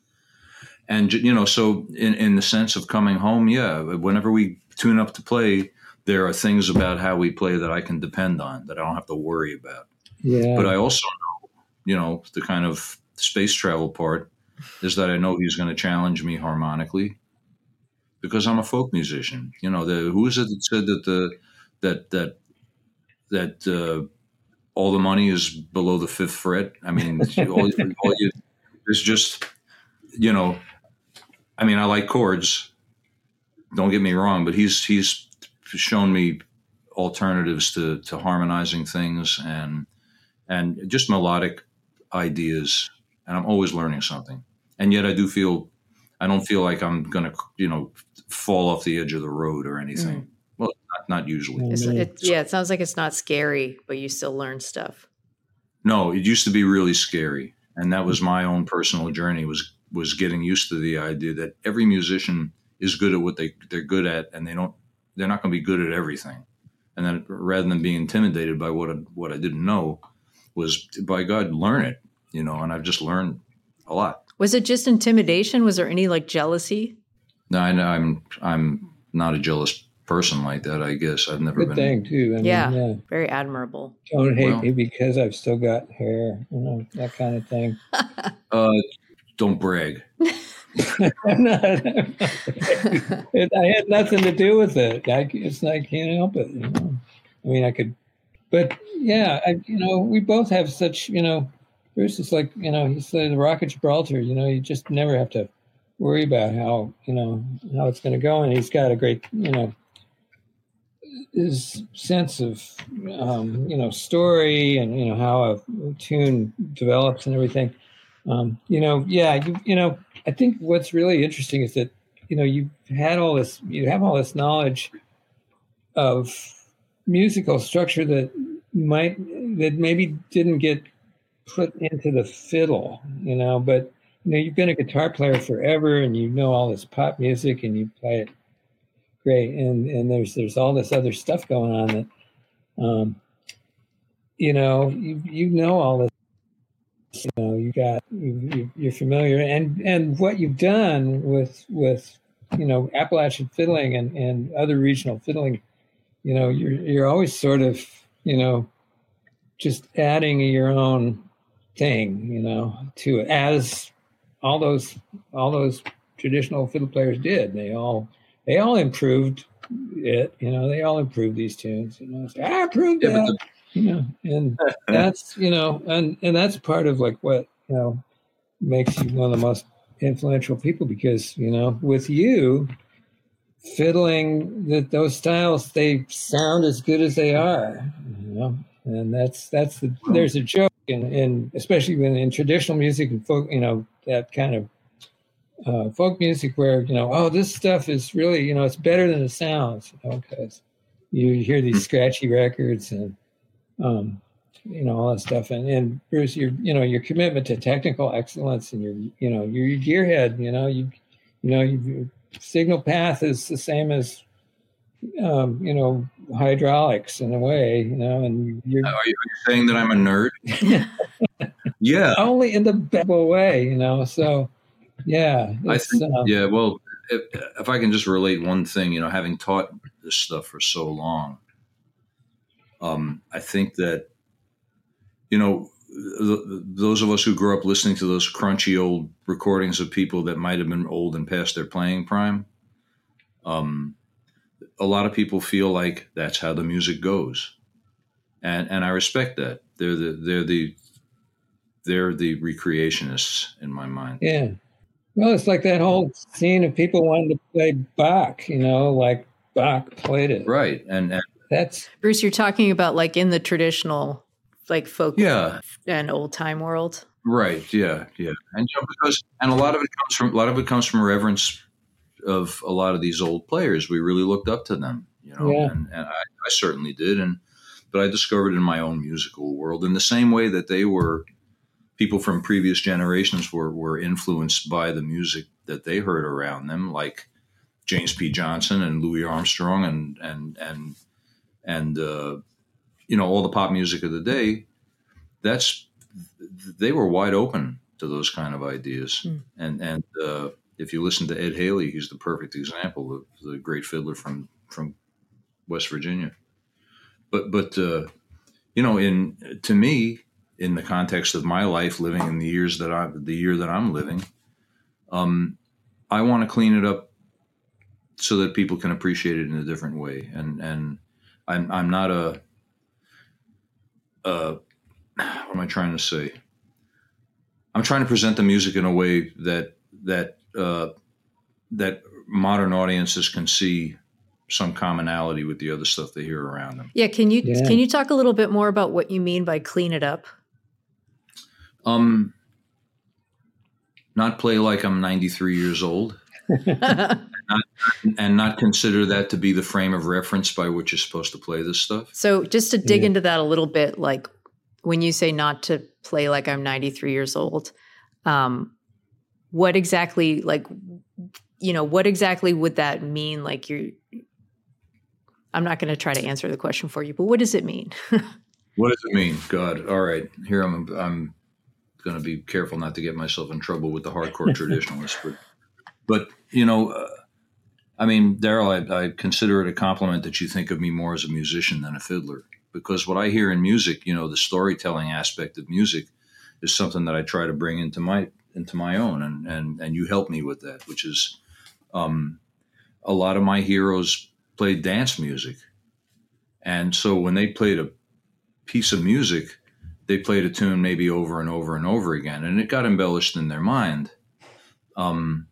and you know, so in in the sense of coming home, yeah, whenever we tune up to play, there are things about how we play that I can depend on, that I don't have to worry about. Yeah. But I also know, you know, the kind of space travel part is that I know he's going to challenge me harmonically, because I'm a folk musician. You know, the who is it that said that the that that that uh, all the money is below the fifth fret? I mean, all, all you, it's just, you know, I mean, I like chords. Don't get me wrong, but he's he's shown me alternatives to to harmonizing things and and just melodic ideas, and I'm always learning something. And yet, I do feel I don't feel like I'm going to, you know, fall off the edge of the road or anything. Mm. Well, not, not usually. It's, it, yeah, it sounds like it's not scary, but you still learn stuff. No, it used to be really scary, and that was my own personal journey. Was was getting used to the idea that every musician is good at what they they're good at, and they don't they're not going to be good at everything. And then rather than being intimidated by what I, what I didn't know, was by God, learn it, you know. And I've just learned a lot. Was it just intimidation? Was there any like jealousy? No, I, I'm I'm not a jealous person like that. I guess I've never Good been. thing too. I mean, yeah, yeah, very admirable. Don't hate Well, me because I've still got hair, you know, that kind of thing. uh, don't brag. I'm not, I'm not it, I had nothing to do with it. I, it's I can't help it. You know? I mean, I could, but yeah, I, you know, we both have such, you know, Bruce is like, you know, he said the Rock of Gibraltar. You know, you just never have to worry about how, you know, how it's going to go. And he's got a great, you know, his sense of, um, you know, story and, you know, how a tune develops and everything. Um, you know, yeah, you, you know, I think what's really interesting is that, you know, you've had all this, you have all this knowledge of musical structure that might, that maybe didn't get put into the fiddle, you know, but, you know, you've been a guitar player forever and you know all this pop music and you play it great. And, and there's, there's all this other stuff going on that, um, you know, you, you know, all this, you know, you got, you, you're familiar, and, and what you've done with, with, you know, Appalachian fiddling and, and other regional fiddling, you know, you're, you're always sort of, you know, just adding your own thing, you know, to it, as all those, all those traditional fiddle players did. They all, they all improved it, you know, they all improved these tunes, you know, I improved Yeah, that. but the- You know, and that's, you know, and, and that's part of like what, you know, makes you one of the most influential people, because, you know, with you fiddling that those styles, they sound as good as they are, you know, and that's, that's the, there's a joke in, in especially when in traditional music and folk, you know, that kind of uh, folk music where, you know, oh, this stuff is really, you know, it's better than it sounds, you know, because you hear these scratchy records and, Um, you know, all that stuff. And, and Bruce, your, you know, your commitment to technical excellence and your, you know, your, your gearhead, you know, you, you know, you, signal path is the same as, um, you know, hydraulics in a way, you know, and you're. Are you, are you saying that I'm a nerd? Yeah. Only in the best way, you know, so, yeah. I think, uh, yeah, well, if, if I can just relate one thing, you know, having taught this stuff for so long, Um, I think that, you know, th- those of us who grew up listening to those crunchy old recordings of people that might have been old and past their playing prime, Um, a lot of people feel like that's how the music goes, and and I respect that. They're the they're the they're the recreationists in my mind. Yeah. Well, it's like that whole scene of people wanting to play Bach, you know, like Bach played it. Right. And, and that's Bruce, you're talking about like in the traditional, like folk yeah. and old time world. Right. Yeah. Yeah. And you know, because, and a lot of it comes from, a lot of it comes from reverence of a lot of these old players. We really looked up to them, you know, Yeah. and, and I, I certainly did. And, but I discovered in my own musical world in the same way that they were, people from previous generations were, were influenced by the music that they heard around them, like James P. Johnson and Louis Armstrong and, and, and, and, uh, you know, all the pop music of the day. That's, they were wide open to those kind of ideas. Mm. And, and, uh, if you listen to Ed Haley, he's the perfect example of the great fiddler from, from West Virginia. But, but, uh, you know, in, to me, in the context of my life, living in the years that I, the year that I'm living, um, I want to clean it up so that people can appreciate it in a different way. And, and I'm, I'm not a, uh, what am I trying to say? I'm trying to present the music in a way that, that, uh, that modern audiences can see some commonality with the other stuff they hear around them. Yeah. Can you, Yeah. can you talk a little bit more about what you mean by clean it up? Um, not play like I'm ninety-three years old, and, not, and not consider that to be the frame of reference by which you're supposed to play this stuff. So just to dig Yeah. into that a little bit, like when you say not to play like I'm ninety-three years old, um, what exactly, like, you know, what exactly would that mean? Like you're, I'm not going to try to answer the question for you, but what does it mean? What does it mean? God. All right. Here I'm, I'm going to be careful not to get myself in trouble with the hardcore traditionalists, but, but, you know, uh, I mean, Daryl, I, I consider it a compliment that you think of me more as a musician than a fiddler, because what I hear in music, you know, the storytelling aspect of music is something that I try to bring into my, into my own. And, and, and you help me with that, which is, um, a lot of my heroes played dance music. And so when they played a piece of music, they played a tune maybe over and over and over again, and it got embellished in their mind. Um,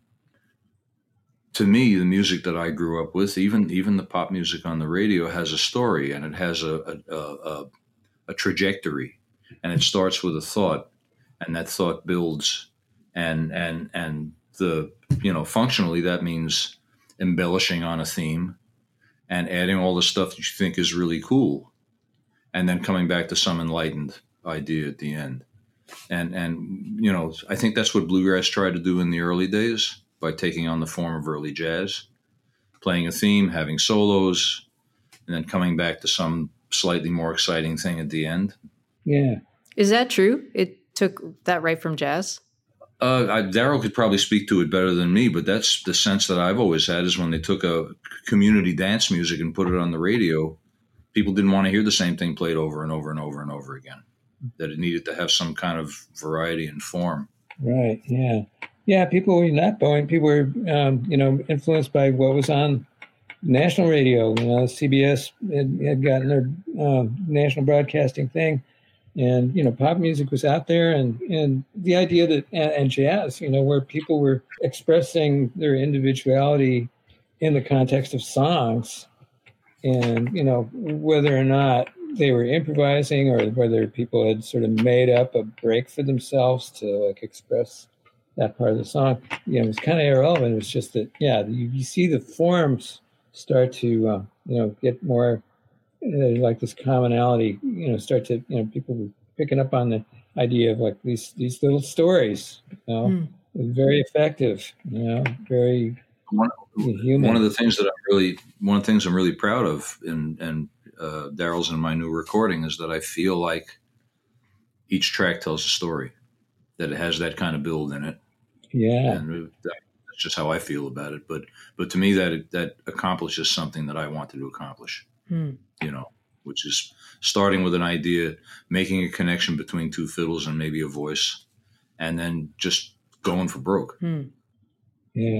to me, the music that I grew up with, even even the pop music on the radio, has a story, and it has a a, a, a trajectory, and it starts with a thought, and that thought builds, and and and the you know functionally that means embellishing on a theme, and adding all the stuff that you think is really cool, and then coming back to some enlightened idea at the end. And, and, you know, I think that's what bluegrass tried to do in the early days by taking on the form of early jazz, playing a theme, having solos, and then coming back to some slightly more exciting thing at the end. Yeah. Is that true? It took that right from jazz? Uh, I, Daryl could probably speak to it better than me, but that's the sense that I've always had is when they took a community dance music and put it on the radio, people didn't want to hear the same thing played over and over and over and over again, that it needed to have some kind of variety and form. Right. Yeah. Yeah. People were not going. People were, um, you know, influenced by what was on national radio. You know, C B S had, had gotten their uh, national broadcasting thing, and you know, pop music was out there, and and the idea that and, and jazz, you know, where people were expressing their individuality in the context of songs, and you know, whether or not they were improvising or whether people had sort of made up a break for themselves to like express that part of the song, you know, it was kind of irrelevant. It was just that, yeah, you, you see the forms start to, uh, you know, get more uh, like this commonality, you know, start to, you know, people were picking up on the idea of like these, these little stories, you know, mm. very effective, you know, very one, human. One of the things that I'm really, one of the things I'm really proud of in, and, Uh, Daryl's in my new recording is that I feel like each track tells a story, that it has that kind of build in it. Yeah. And that's just how I feel about it. But, but to me that, that accomplishes something that I wanted to accomplish, hmm. you know, which is starting with an idea, making a connection between two fiddles and maybe a voice, and then just going for broke. Hmm. Yeah.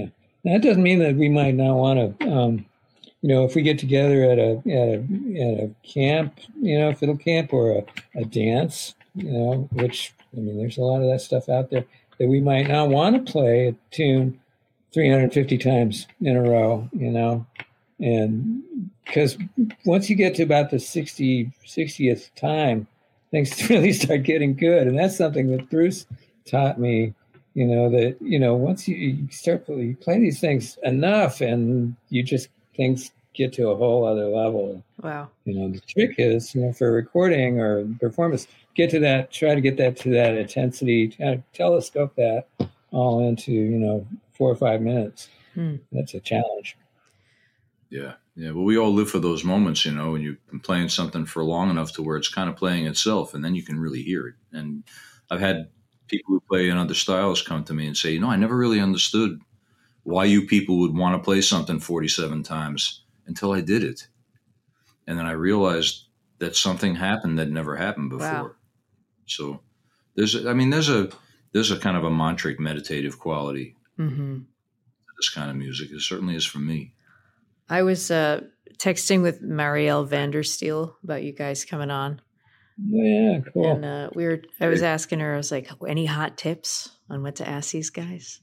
That doesn't mean that we might not want to, um, you know, if we get together at a at a, at a camp, you know, fiddle camp or a, a dance, you know, which, I mean, there's a lot of that stuff out there that we might not want to play a tune three hundred fifty times in a row, you know, and because once you get to about the sixtieth time, things really start getting good. And that's something that Bruce taught me, you know, that, you know, once you, you start you play these things enough and you just, things get to a whole other level. Wow. You know, the trick is, you know, for recording or performance, get to that, try to get that to that intensity, kind of telescope that all into, you know, four or five minutes. Hmm. That's a challenge. Yeah. Yeah. Well, we all live for those moments, you know, when you've been playing something for long enough to where it's kind of playing itself, and then you can really hear it. And I've had people who play in other styles come to me and say, you know, I never really understood why you people would want to play something forty-seven times until I did it. And then I realized that something happened that never happened before. Wow. So there's, I mean, there's a, there's a kind of a mantric meditative quality mm-hmm. to this kind of music. It certainly is for me. I was uh, texting with Marielle Vandersteel about you guys coming on. Yeah, cool. And uh, we were, I was asking her, I was like, any hot tips on what to ask these guys?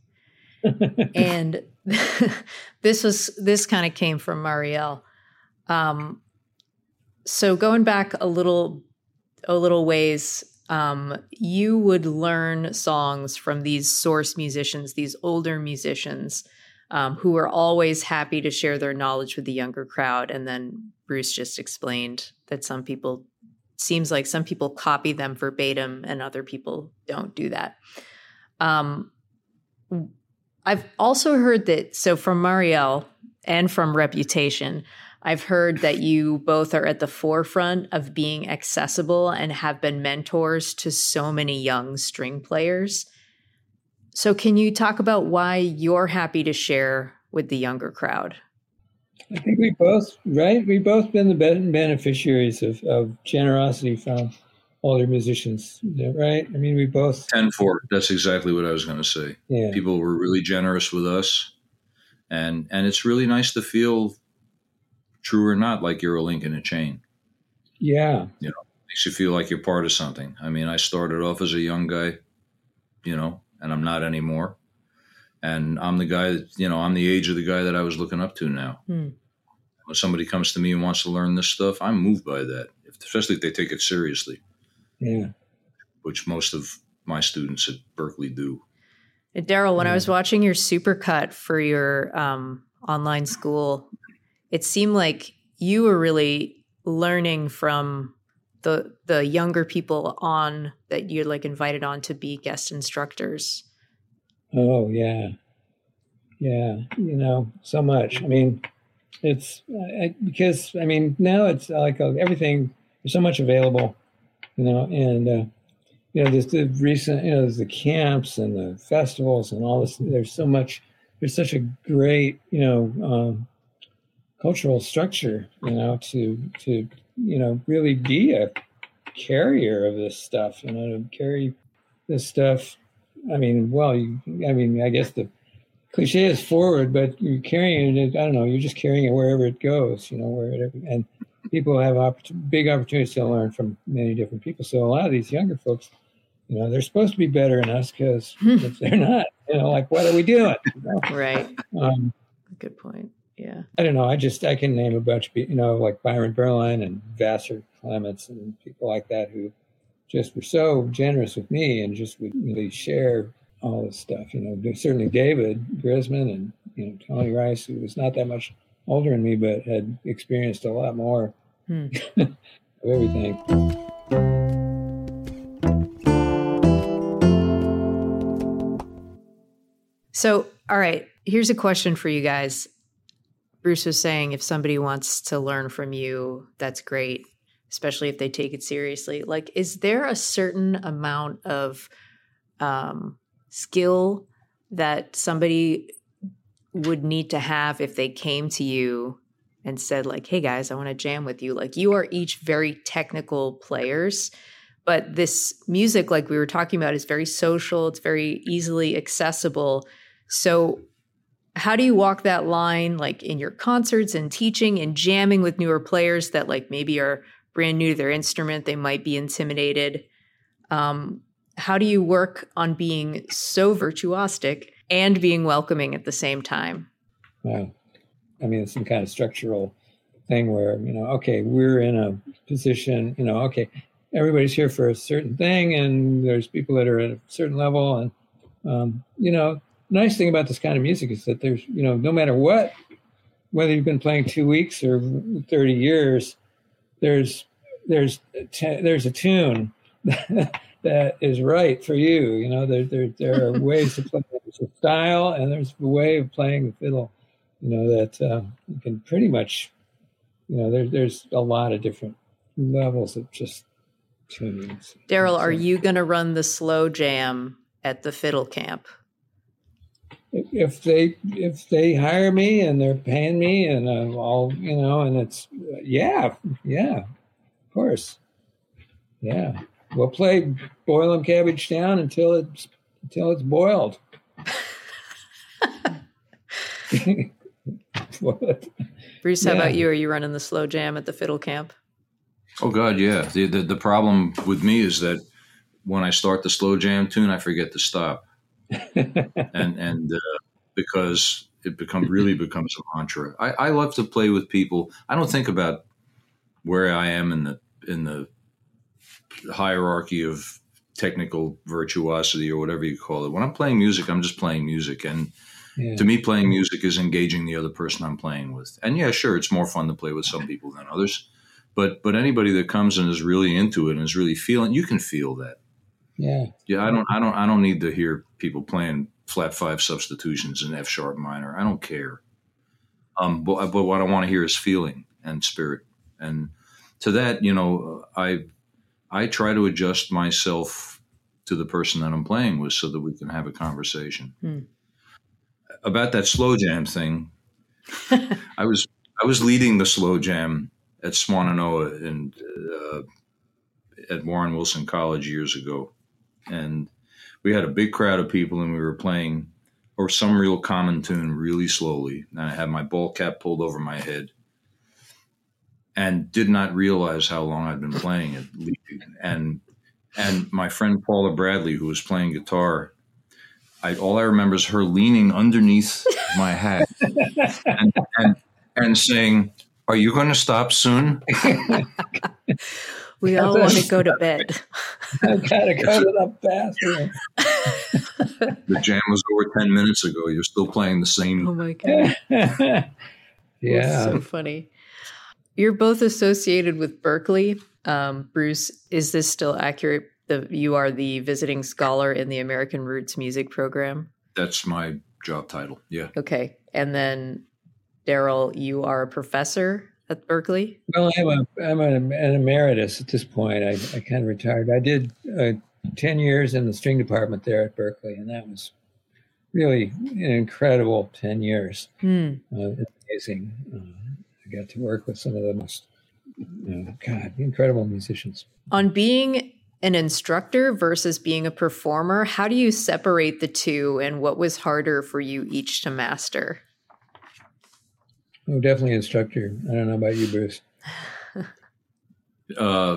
And this was, this kind of came from Marielle. Um, so going back a little, a little ways, um, you would learn songs from these source musicians, these older musicians, um, who are always happy to share their knowledge with the younger crowd. And then Bruce just explained that some people, seems like some people copy them verbatim and other people don't do that. Um, I've also heard that, so from Marielle and from Reputation, I've heard that you both are at the forefront of being accessible and have been mentors to so many young string players. So can you talk about why you're happy to share with the younger crowd? I think we both, right? We've both been the beneficiaries of, of generosity from older musicians, right? I mean, we both... ten four, that's exactly what I was going to say. Yeah. People were really generous with us. And and it's really nice to feel, true or not, like you're a link in a chain. Yeah. You know, makes you feel like you're part of something. I mean, I started off as a young guy, you know, and I'm not anymore. And I'm the guy that, you know, I'm the age of the guy that I was looking up to now. Hmm. When somebody comes to me and wants to learn this stuff, I'm moved by that, especially if they take it seriously. Yeah. Which most of my students at Berklee do. Daryl, when yeah. I was watching your supercut for your um, online school, it seemed like you were really learning from the the younger people on that you're like invited on to be guest instructors. Oh, yeah. Yeah. You know, so much. I mean, it's I, because, I mean, now it's like uh, everything, there's so much available, you know, and, uh, you know, there's the recent, you know, there's the camps and the festivals and all this. There's so much, there's such a great, you know, um, cultural structure, you know, to, to, you know, really be a carrier of this stuff, you know, to carry this stuff. I mean, well, you, I mean, I guess the cliche is forward, but you're carrying it, I don't know, you're just carrying it wherever it goes, you know, wherever, and people have oppor- big opportunities to learn from many different people. So a lot of these younger folks, you know, they're supposed to be better than us because if they're not, you know, like, what are we doing? You know? Right. Um, Good point. Yeah. I don't know. I just, I can name a bunch of people, you know, like Byron Berline and Vassar Clements and people like that who just were so generous with me and just would really share all this stuff. You know, certainly David Grisman and, you know, Tony Rice, who was not that much older than me, but had experienced a lot more hmm. of everything. So, all right, here's a question for you guys. Bruce was saying if somebody wants to learn from you, that's great, especially if they take it seriously. Like, is there a certain amount of um, skill that somebody would need to have if they came to you and said, like, hey, guys, I want to jam with you? Like, you are each very technical players, but this music, like we were talking about, is very social. It's very easily accessible. So How do you walk that line, like in your concerts and teaching and jamming with newer players that like maybe are brand new to their instrument, they might be intimidated. Um, how do you work on being so virtuosic and being welcoming at the same time? Wow. I mean, it's some kind of structural thing where, you know, okay, we're in a position, you know, okay, everybody's here for a certain thing, and there's people that are at a certain level. And, um, you know, nice thing about this kind of music is that there's, you know, no matter what, whether you've been playing two weeks or thirty years, there's there's t- there's a tune that is right for you. You know, there there there are ways to play. There's a style, and there's a way of playing the fiddle. You know that uh, you can pretty much, you know, there's there's a lot of different levels of just tunings. Daryl, are you going to run the slow jam at the fiddle camp? If they if they hire me and they're paying me and uh, all, you know, and it's yeah yeah of course yeah we'll play Boil 'em Cabbage Down until it's until it's boiled. Bruce, how Yeah. about you? Are you running the slow jam at the fiddle camp? Oh God, yeah. The, the the problem with me is that when I start the slow jam tune, I forget to stop, and and uh, because it become really becomes a mantra. I, I love to play with people. I don't think about where I am in the in the hierarchy of technical virtuosity or whatever you call it. When I'm playing music, I'm just playing music, and Yeah. to me, playing music is engaging the other person I'm playing with. And yeah, sure, it's more fun to play with some people than others. But but anybody that comes and is really into it and is really feeling, you can feel that. Yeah. Yeah, I don't I don't I don't need to hear people playing flat five substitutions in F sharp minor. I don't care. Um, but but what I want to hear is feeling and spirit. And to that, you know, I I try to adjust myself to the person that I'm playing with so that we can have a conversation. Hmm. About that slow jam thing, I was I was leading the slow jam at Swannanoa and uh, at Warren Wilson College years ago, and we had a big crowd of people, and we were playing or some real common tune really slowly. And I had my ball cap pulled over my head, and did not realize how long I'd been playing it. And and my friend Paula Bradley, who was playing guitar, I, all I remember is her leaning underneath my hat and, and and saying, "Are you going to stop soon?" We all want to go to bed. I gotta cut it up faster. The jam was over ten minutes ago. You're still playing the same. Oh my God. Yeah. That's so funny. You're both associated with Berklee. Um, Bruce, is this still accurate? The, you are the visiting scholar in the American Roots Music Program? That's my job title. Yeah. Okay. And then, Daryl, you are a professor at Berklee? Well, I'm, a, I'm an, an emeritus at this point. I, I kind of retired. I did uh, ten years in the string department there at Berklee, and that was really an incredible ten years. Hmm. Uh, it's amazing. Uh, I got to work with some of the most, you know, God, incredible musicians. On being an instructor versus being a performer, how do you separate the two, and what was harder for you each to master? Oh, definitely instructor. I don't know about you, Bruce. Uh,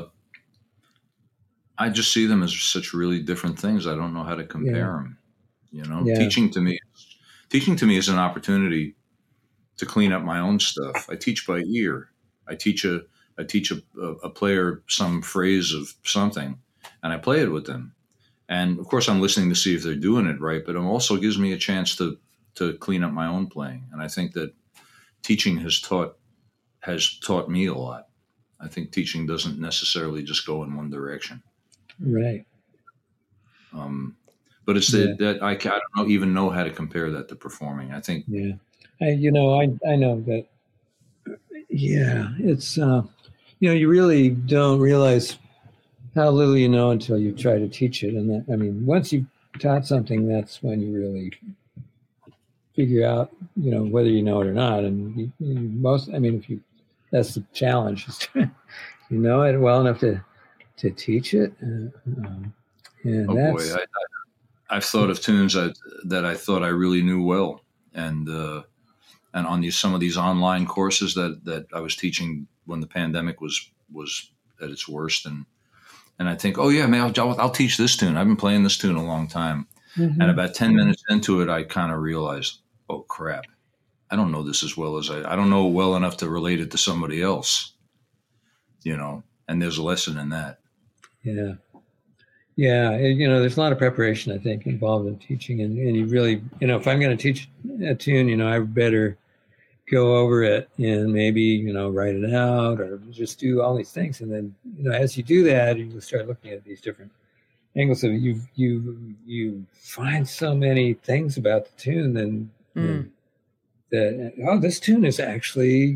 I just see them as such really different things. I don't know how to compare Yeah. them. You know, Yeah. teaching to me, teaching to me is an opportunity to clean up my own stuff. I teach by ear. I teach a, I teach a, a player some phrase of something, and I play it with them. And of course, I'm listening to see if they're doing it right, but it also gives me a chance to to clean up my own playing. And I think that teaching has taught has taught me a lot. I think teaching doesn't necessarily just go in one direction. Right. Um, but it's Yeah. the, that I, I don't know, even know how to compare that to performing. I think, Yeah. I, you know, I, I know that, yeah, it's, uh, you know, you really don't realize how little you know until you try to teach it. And that, I mean, once you've taught something, that's when you really figure out, you know, whether you know it or not. And you, you most, I mean, if you, that's the challenge, is to, you know it well enough to, to teach it. Uh, um, and oh that's, boy, I, I, I've thought of tunes that, that I thought I really knew well. and uh, and on these some of these online courses that that I was teaching when the pandemic was was at its worst, and and I think, oh yeah, man, I'll, I'll teach this tune. I've been playing this tune a long time, mm-hmm. and about ten minutes into it, I kind of realized, oh crap, I don't know this as well as I I don't know it well enough to relate it to somebody else, you know. And there's a lesson in that. Yeah. Yeah. You know, there's a lot of preparation, I think, involved in teaching. And, and you really, you know, if I'm going to teach a tune, you know, I better go over it and maybe, you know, write it out or just do all these things. And then, you know, as you do that, you start looking at these different angles of it. You, you, you find so many things about the tune and, mm. and that, oh, this tune is actually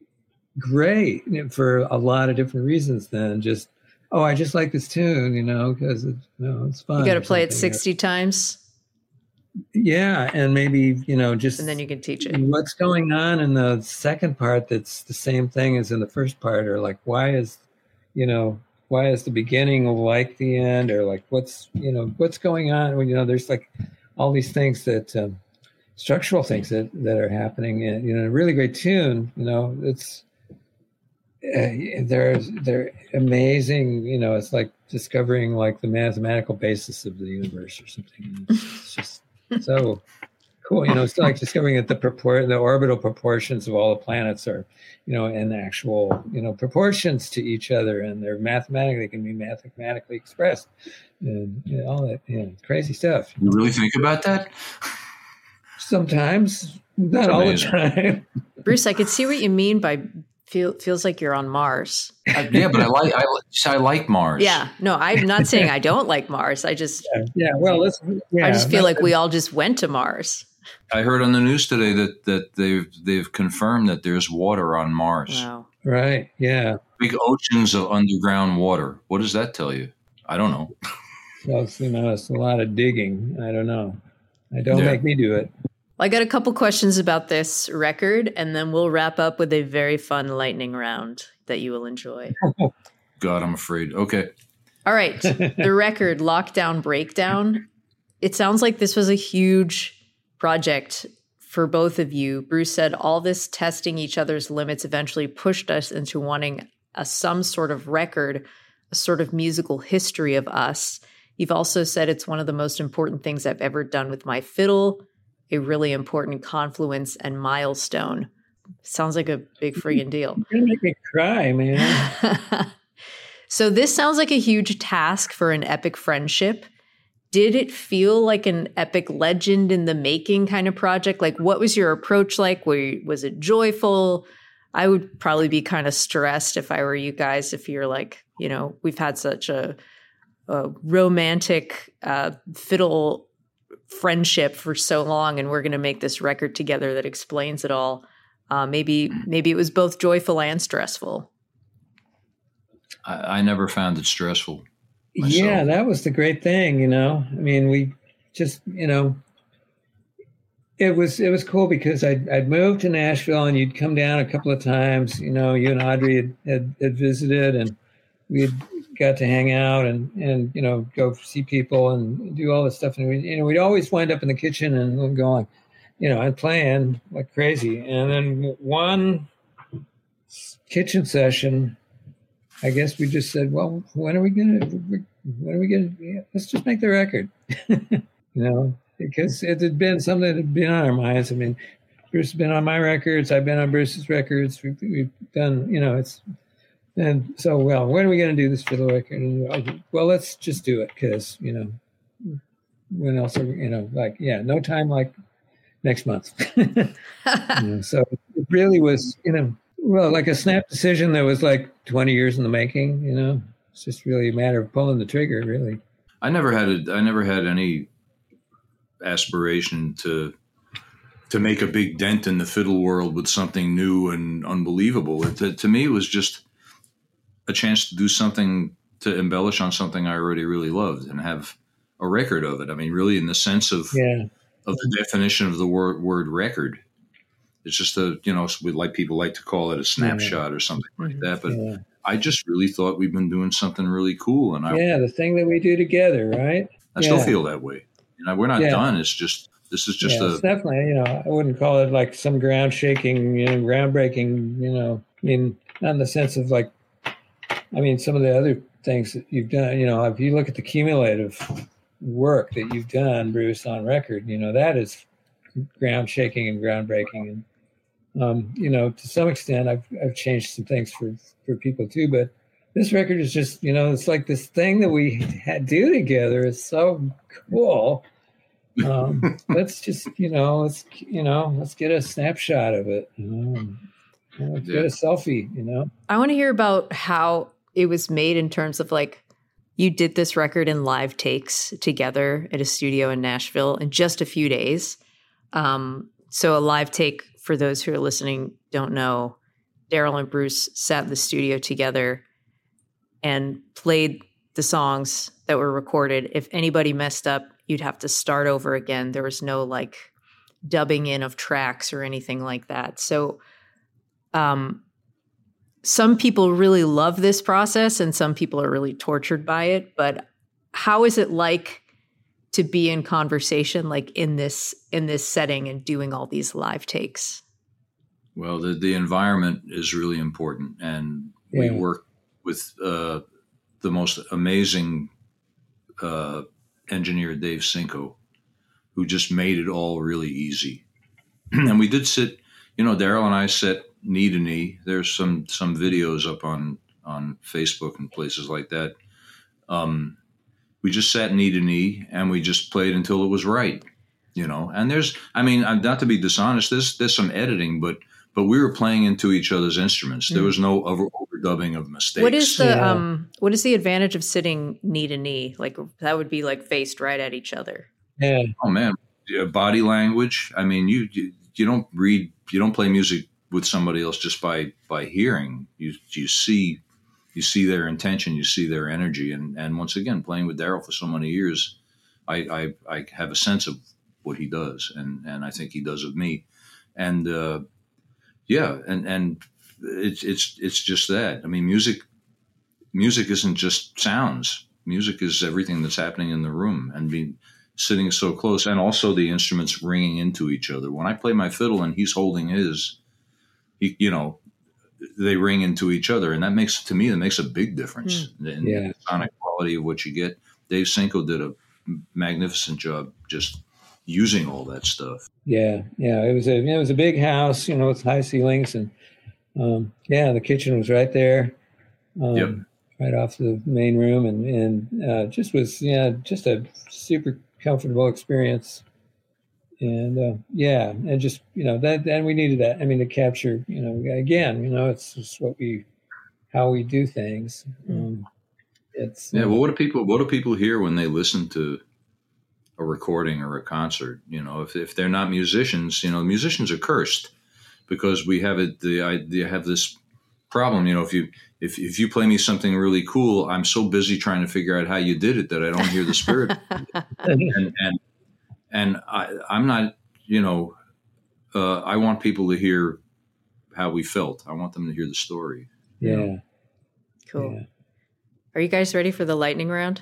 great for a lot of different reasons than just, oh, I just like this tune, you know, because it's, you know, it's fun. You got to play it sixty times. Yeah. And maybe, you know, just. And then you can teach it. What's going on in the second part that's the same thing as in the first part, or like, why is, you know, why is the beginning like the end, or like, what's, you know, what's going on when, you know, there's like all these things that, um, structural things that, that are happening in, you know, a really great tune, you know, it's, Uh, they're they're amazing, you know. It's like discovering like the mathematical basis of the universe or something. It's just so cool, you know. It's like discovering that the propor- the orbital proportions of all the planets are, you know, in actual, you know, proportions to each other, and they're mathematically can be mathematically expressed, and you know, all that, you know, crazy stuff. You really think about that? Sometimes, not all the time. Bruce, I could see what you mean by. Feel, feels like you're on Mars. Uh, yeah, but I like I, I like Mars. Yeah, no, I'm not saying I don't like Mars. I just yeah, yeah well, listen, yeah, I just feel like we all just went to Mars. I heard on the news today that that they've they've confirmed that there's water on Mars. Wow. Right. Yeah. Big oceans of underground water. What does that tell you? I don't know. Well, you know, it's a lot of digging. I don't know. I don't yeah. make me do it. I got a couple questions about this record, and then we'll wrap up with a very fun lightning round that you will enjoy. God, I'm afraid. Okay. All right. The record, Lockdown Breakdown. It sounds like this was a huge project for both of you. Bruce said all this testing each other's limits eventually pushed us into wanting a some sort of record, a sort of musical history of us. You've also said it's one of the most important things I've ever done with my fiddle. A really important confluence and milestone. Sounds like a big friggin' deal. You're gonna make me cry, man. So this sounds like a huge task for an epic friendship. Did it feel like an epic legend in the making kind of project? Like, what was your approach like? Were you, was it joyful? I would probably be kind of stressed if I were you guys, if you're like, you know, we've had such a, a romantic uh, fiddle friendship for so long, and we're going to make this record together that explains it all. Uh, maybe maybe it was both joyful and stressful. I, I never found it stressful myself. Yeah, that was the great thing, you know. I mean, we just, you know, it was it was cool because I'd, I'd moved to Nashville, and you'd come down a couple of times. You know, you and Audrey had, had, had visited, and we'd got to hang out and, and, you know, go see people and do all this stuff. And we, you know, we'd always wind up in the kitchen and going, you know, and playing like crazy. And then one kitchen session, I guess we just said, well, when are we going to, when are we going to, yeah, let's just make the record, you know, because it had been something that had been on our minds. I mean, Bruce has been on my records. I've been on Bruce's records. We've, we've done, you know, it's, and so, well, when are we going to do this fiddle record? And, well, let's just do it because, you know, when else are we, you know, like, yeah, no time like next month. You know, so it really was, you know, well, like a snap decision that was like twenty years in the making, you know. It's just really a matter of pulling the trigger, really. I never had a, I never had any aspiration to to make a big dent in the fiddle world with something new and unbelievable. It, to, to me, it was just a chance to do something, to embellish on something I already really loved and have a record of it. I mean, really in the sense of, yeah. of the definition of the word, word record. It's just a, you know, we like people like to call it a snapshot yeah. or something like that. But yeah. I just really thought we've been doing something really cool. And I, yeah, the thing that we do together, right? I yeah. still feel that way. You know, we're not yeah. done. It's just This is just yeah, a it's definitely, you know, I wouldn't call it like some ground shaking, you know, groundbreaking, you know, I mean, not in the sense of like, I mean, some of the other things that you've done, you know, if you look at the cumulative work that you've done, Bruce, on record, you know, that is ground shaking and groundbreaking. And, um, you know, to some extent, I've, I've changed some things for, for people too, but this record is just, you know, it's like this thing that we had do together is so cool. Um, let's just, you know, let's, you know, let's get a snapshot of it, you know, and let's get a selfie, you know. I want to hear about how it was made in terms of like, you did this record in live takes together at a studio in Nashville in just a few days. Um, so a live take, for those who are listening, don't know, Daryl and Bruce sat in the studio together and played the songs that were recorded. If anybody messed up, you'd have to start over again. There was no like dubbing in of tracks or anything like that. So um, some people really love this process and some people are really tortured by it. But how is it like to be in conversation like in this in this setting and doing all these live takes? Well, the, the environment is really important. And yeah. we work with uh, the most amazing uh engineer Dave Cinco, who just made it all really easy. And we did sit, you know, Daryl and I sat knee to knee. There's some some videos up on on Facebook and places like that. Um, we just sat knee to knee and we just played until it was right, you know. And there's, I mean, not to be dishonest, there's there's some editing, but but we were playing into each other's instruments. There was no over overdubbing of mistakes. What is the yeah. um? What is the advantage of sitting knee to knee? Like that would be like faced right at each other. Yeah. Oh man, yeah, body language. I mean, you, you you don't read, you don't play music with somebody else just by by hearing. You you see you see their intention, you see their energy, and and once again, playing with Daryl for so many years, I I, I have a sense of what he does, and and I think he does of me, and. uh Yeah, and and it's it's it's just that. I mean, music music isn't just sounds. Music is everything that's happening in the room and being sitting so close, and also the instruments ringing into each other. When I play my fiddle and he's holding his, he, you know, they ring into each other, and that makes to me that makes a big difference mm. in yeah. the sonic quality of what you get. Dave Cinco did a magnificent job just using all that stuff. Yeah, yeah, it was a it was a big house, you know, with high ceilings, and um, yeah, the kitchen was right there, um, yep. right off the main room, and and uh, just was yeah, just a super comfortable experience, and uh, yeah, and just you know that and we needed that. I mean, to capture, you know, again, you know, it's just what we how we do things. Um, it's yeah. Uh, well, what do people what do people hear when they listen to a recording or a concert? You know, if if they're not musicians, you know, musicians are cursed because we have it. The I they have this problem. You know, if you if if you play me something really cool, I'm so busy trying to figure out how you did it that I don't hear the spirit. and and and I I'm not. You know, uh, I want people to hear how we felt. I want them to hear the story. Yeah. You know? Cool. Yeah. Are you guys ready for the lightning round?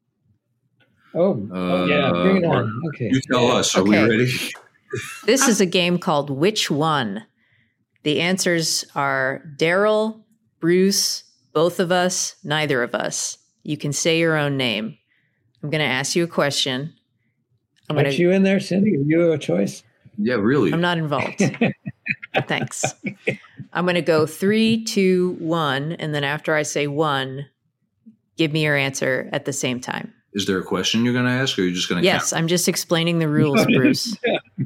Oh, oh yeah, bring it on. Okay. You tell us. Are okay. we ready? This is a game called Which One? The answers are Daryl, Bruce, both of us, neither of us. You can say your own name. I'm going to ask you a question. I'm Aren't gonna, you in there, Cindy? Are you a choice? Yeah, really. I'm not involved. Thanks. I'm going to go three, two, one, and then after I say one, give me your answer at the same time. Is there a question you're going to ask, or are you just going to Yes, count? I'm just explaining the rules, Bruce.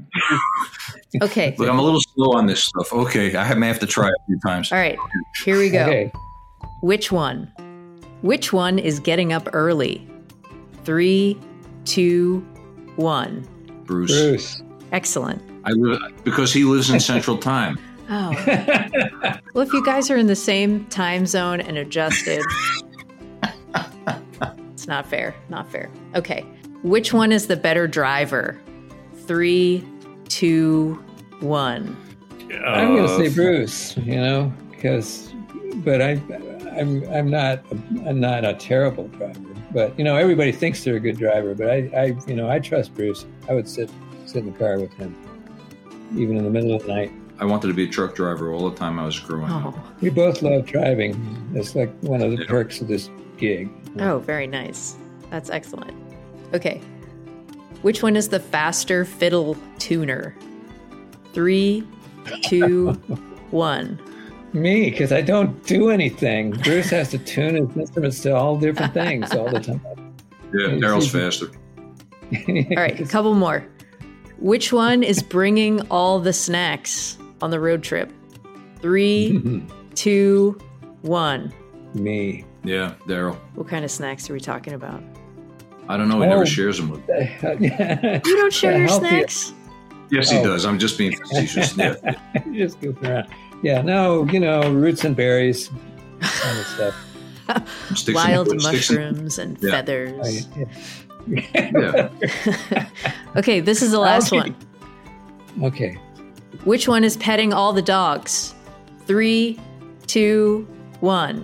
Okay. Look, I'm a little slow on this stuff. Okay, I may have to try it a few times. All right, here we go. Okay. Which one? Which one is getting up early? Three, two, one. Bruce. Bruce. Excellent. I live, because he lives in Central Time. Oh. Well, if you guys are in the same time zone and adjusted, it's not fair. Not fair. Okay. Which one is the better driver? Three, two, one. Uh, I'm going to say Bruce. You know, because, but I, I'm, I'm not, I'm not a terrible driver. But you know, everybody thinks they're a good driver. But I, I, you know, I trust Bruce. I would sit, sit in the car with him, even in the middle of the night. I wanted to be a truck driver all the time I was growing up. Oh. We both love driving. It's like one of the perks of this gig. Oh, very nice. That's excellent. Okay. Which one is the faster fiddle tuner? Three, two, one. Me, because I don't do anything. Bruce has to tune his instruments to all different things all the time. Yeah, Daryl's faster. All right, a couple more. Which one is bringing all the snacks on the road trip? Three, two, one. Me. Yeah, Daryl. What kind of snacks are we talking about? I don't know. He Oh. never shares them with me. You don't share your healthier. snacks? Yes, he Oh. does. I'm just being facetious. Yeah. Just goofing around. Yeah, no, you know, roots and berries, kind of stuff. Sticks Wild and- sticks and- mushrooms and Yeah. feathers. Oh, yeah. Yeah. Okay, this is the last Okay. one. Okay. Which one is petting all the dogs? Three, two, one.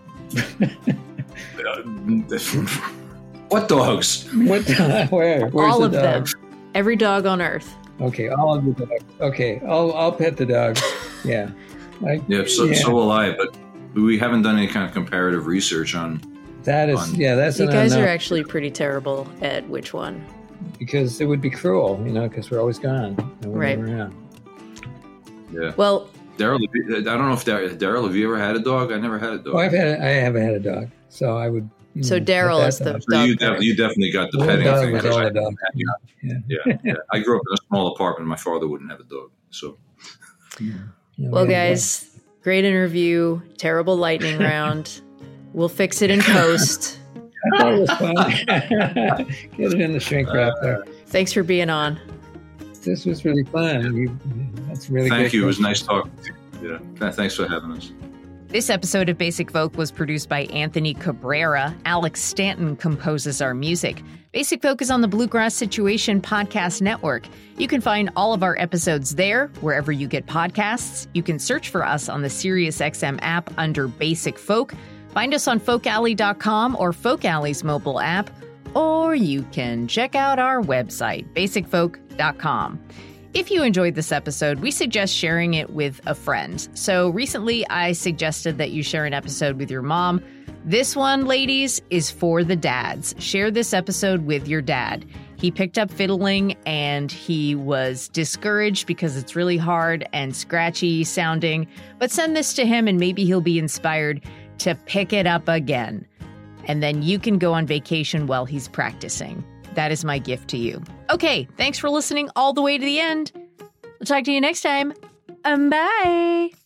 What dogs? What? Where? Where's all the of dogs? them. Every dog on earth. Okay, all of the dogs. Okay, I'll I'll pet the dogs. Yeah. I, Yeah, so, yeah. so will I, but we haven't done any kind of comparative research on. That is, on- yeah, that's You an guys are unknown, actually pretty terrible at which one. because it would be cruel, you know, because we're always gone and we're Right. never around. Yeah. Well, Daryl, I don't know if Dar- Daryl, have you ever had a dog? I never had a dog. Oh, I've had, I haven't had a dog, so I would. you So know, Daryl pet is that the dog. So you, dog def- you definitely got the Well, petting dog thing. was I- all I- a dog. Yeah, yeah, yeah. I grew up in a small apartment. My father wouldn't have a dog, so Yeah, well, we had a dog. guys, great interview. Terrible lightning round. We'll fix it in post. I thought it was fun. Get it in the shrink wrap there. Thanks for being on. This was really fun. You, that's really thank good. you. It was nice talking to you. Yeah, Th- thanks for having us. This episode of Basic Folk was produced by Anthony Cabrera. Alex Stanton composes our music. Basic Folk is on the Bluegrass Situation Podcast Network. You can find all of our episodes there, wherever you get podcasts. You can search for us on the SiriusXM app under Basic Folk. Find us on folk alley dot com or Folk Alley's mobile app, or you can check out our website, basic folk dot com. If you enjoyed this episode, we suggest sharing it with a friend. So recently, I suggested that you share an episode with your mom. This one, ladies, is for the dads. Share this episode with your dad. He picked up fiddling and he was discouraged because it's really hard and scratchy sounding. But send this to him and maybe he'll be inspired to pick it up again. And then you can go on vacation while he's practicing. That is my gift to you. Okay, thanks for listening all the way to the end. We'll talk to you next time. Um, bye.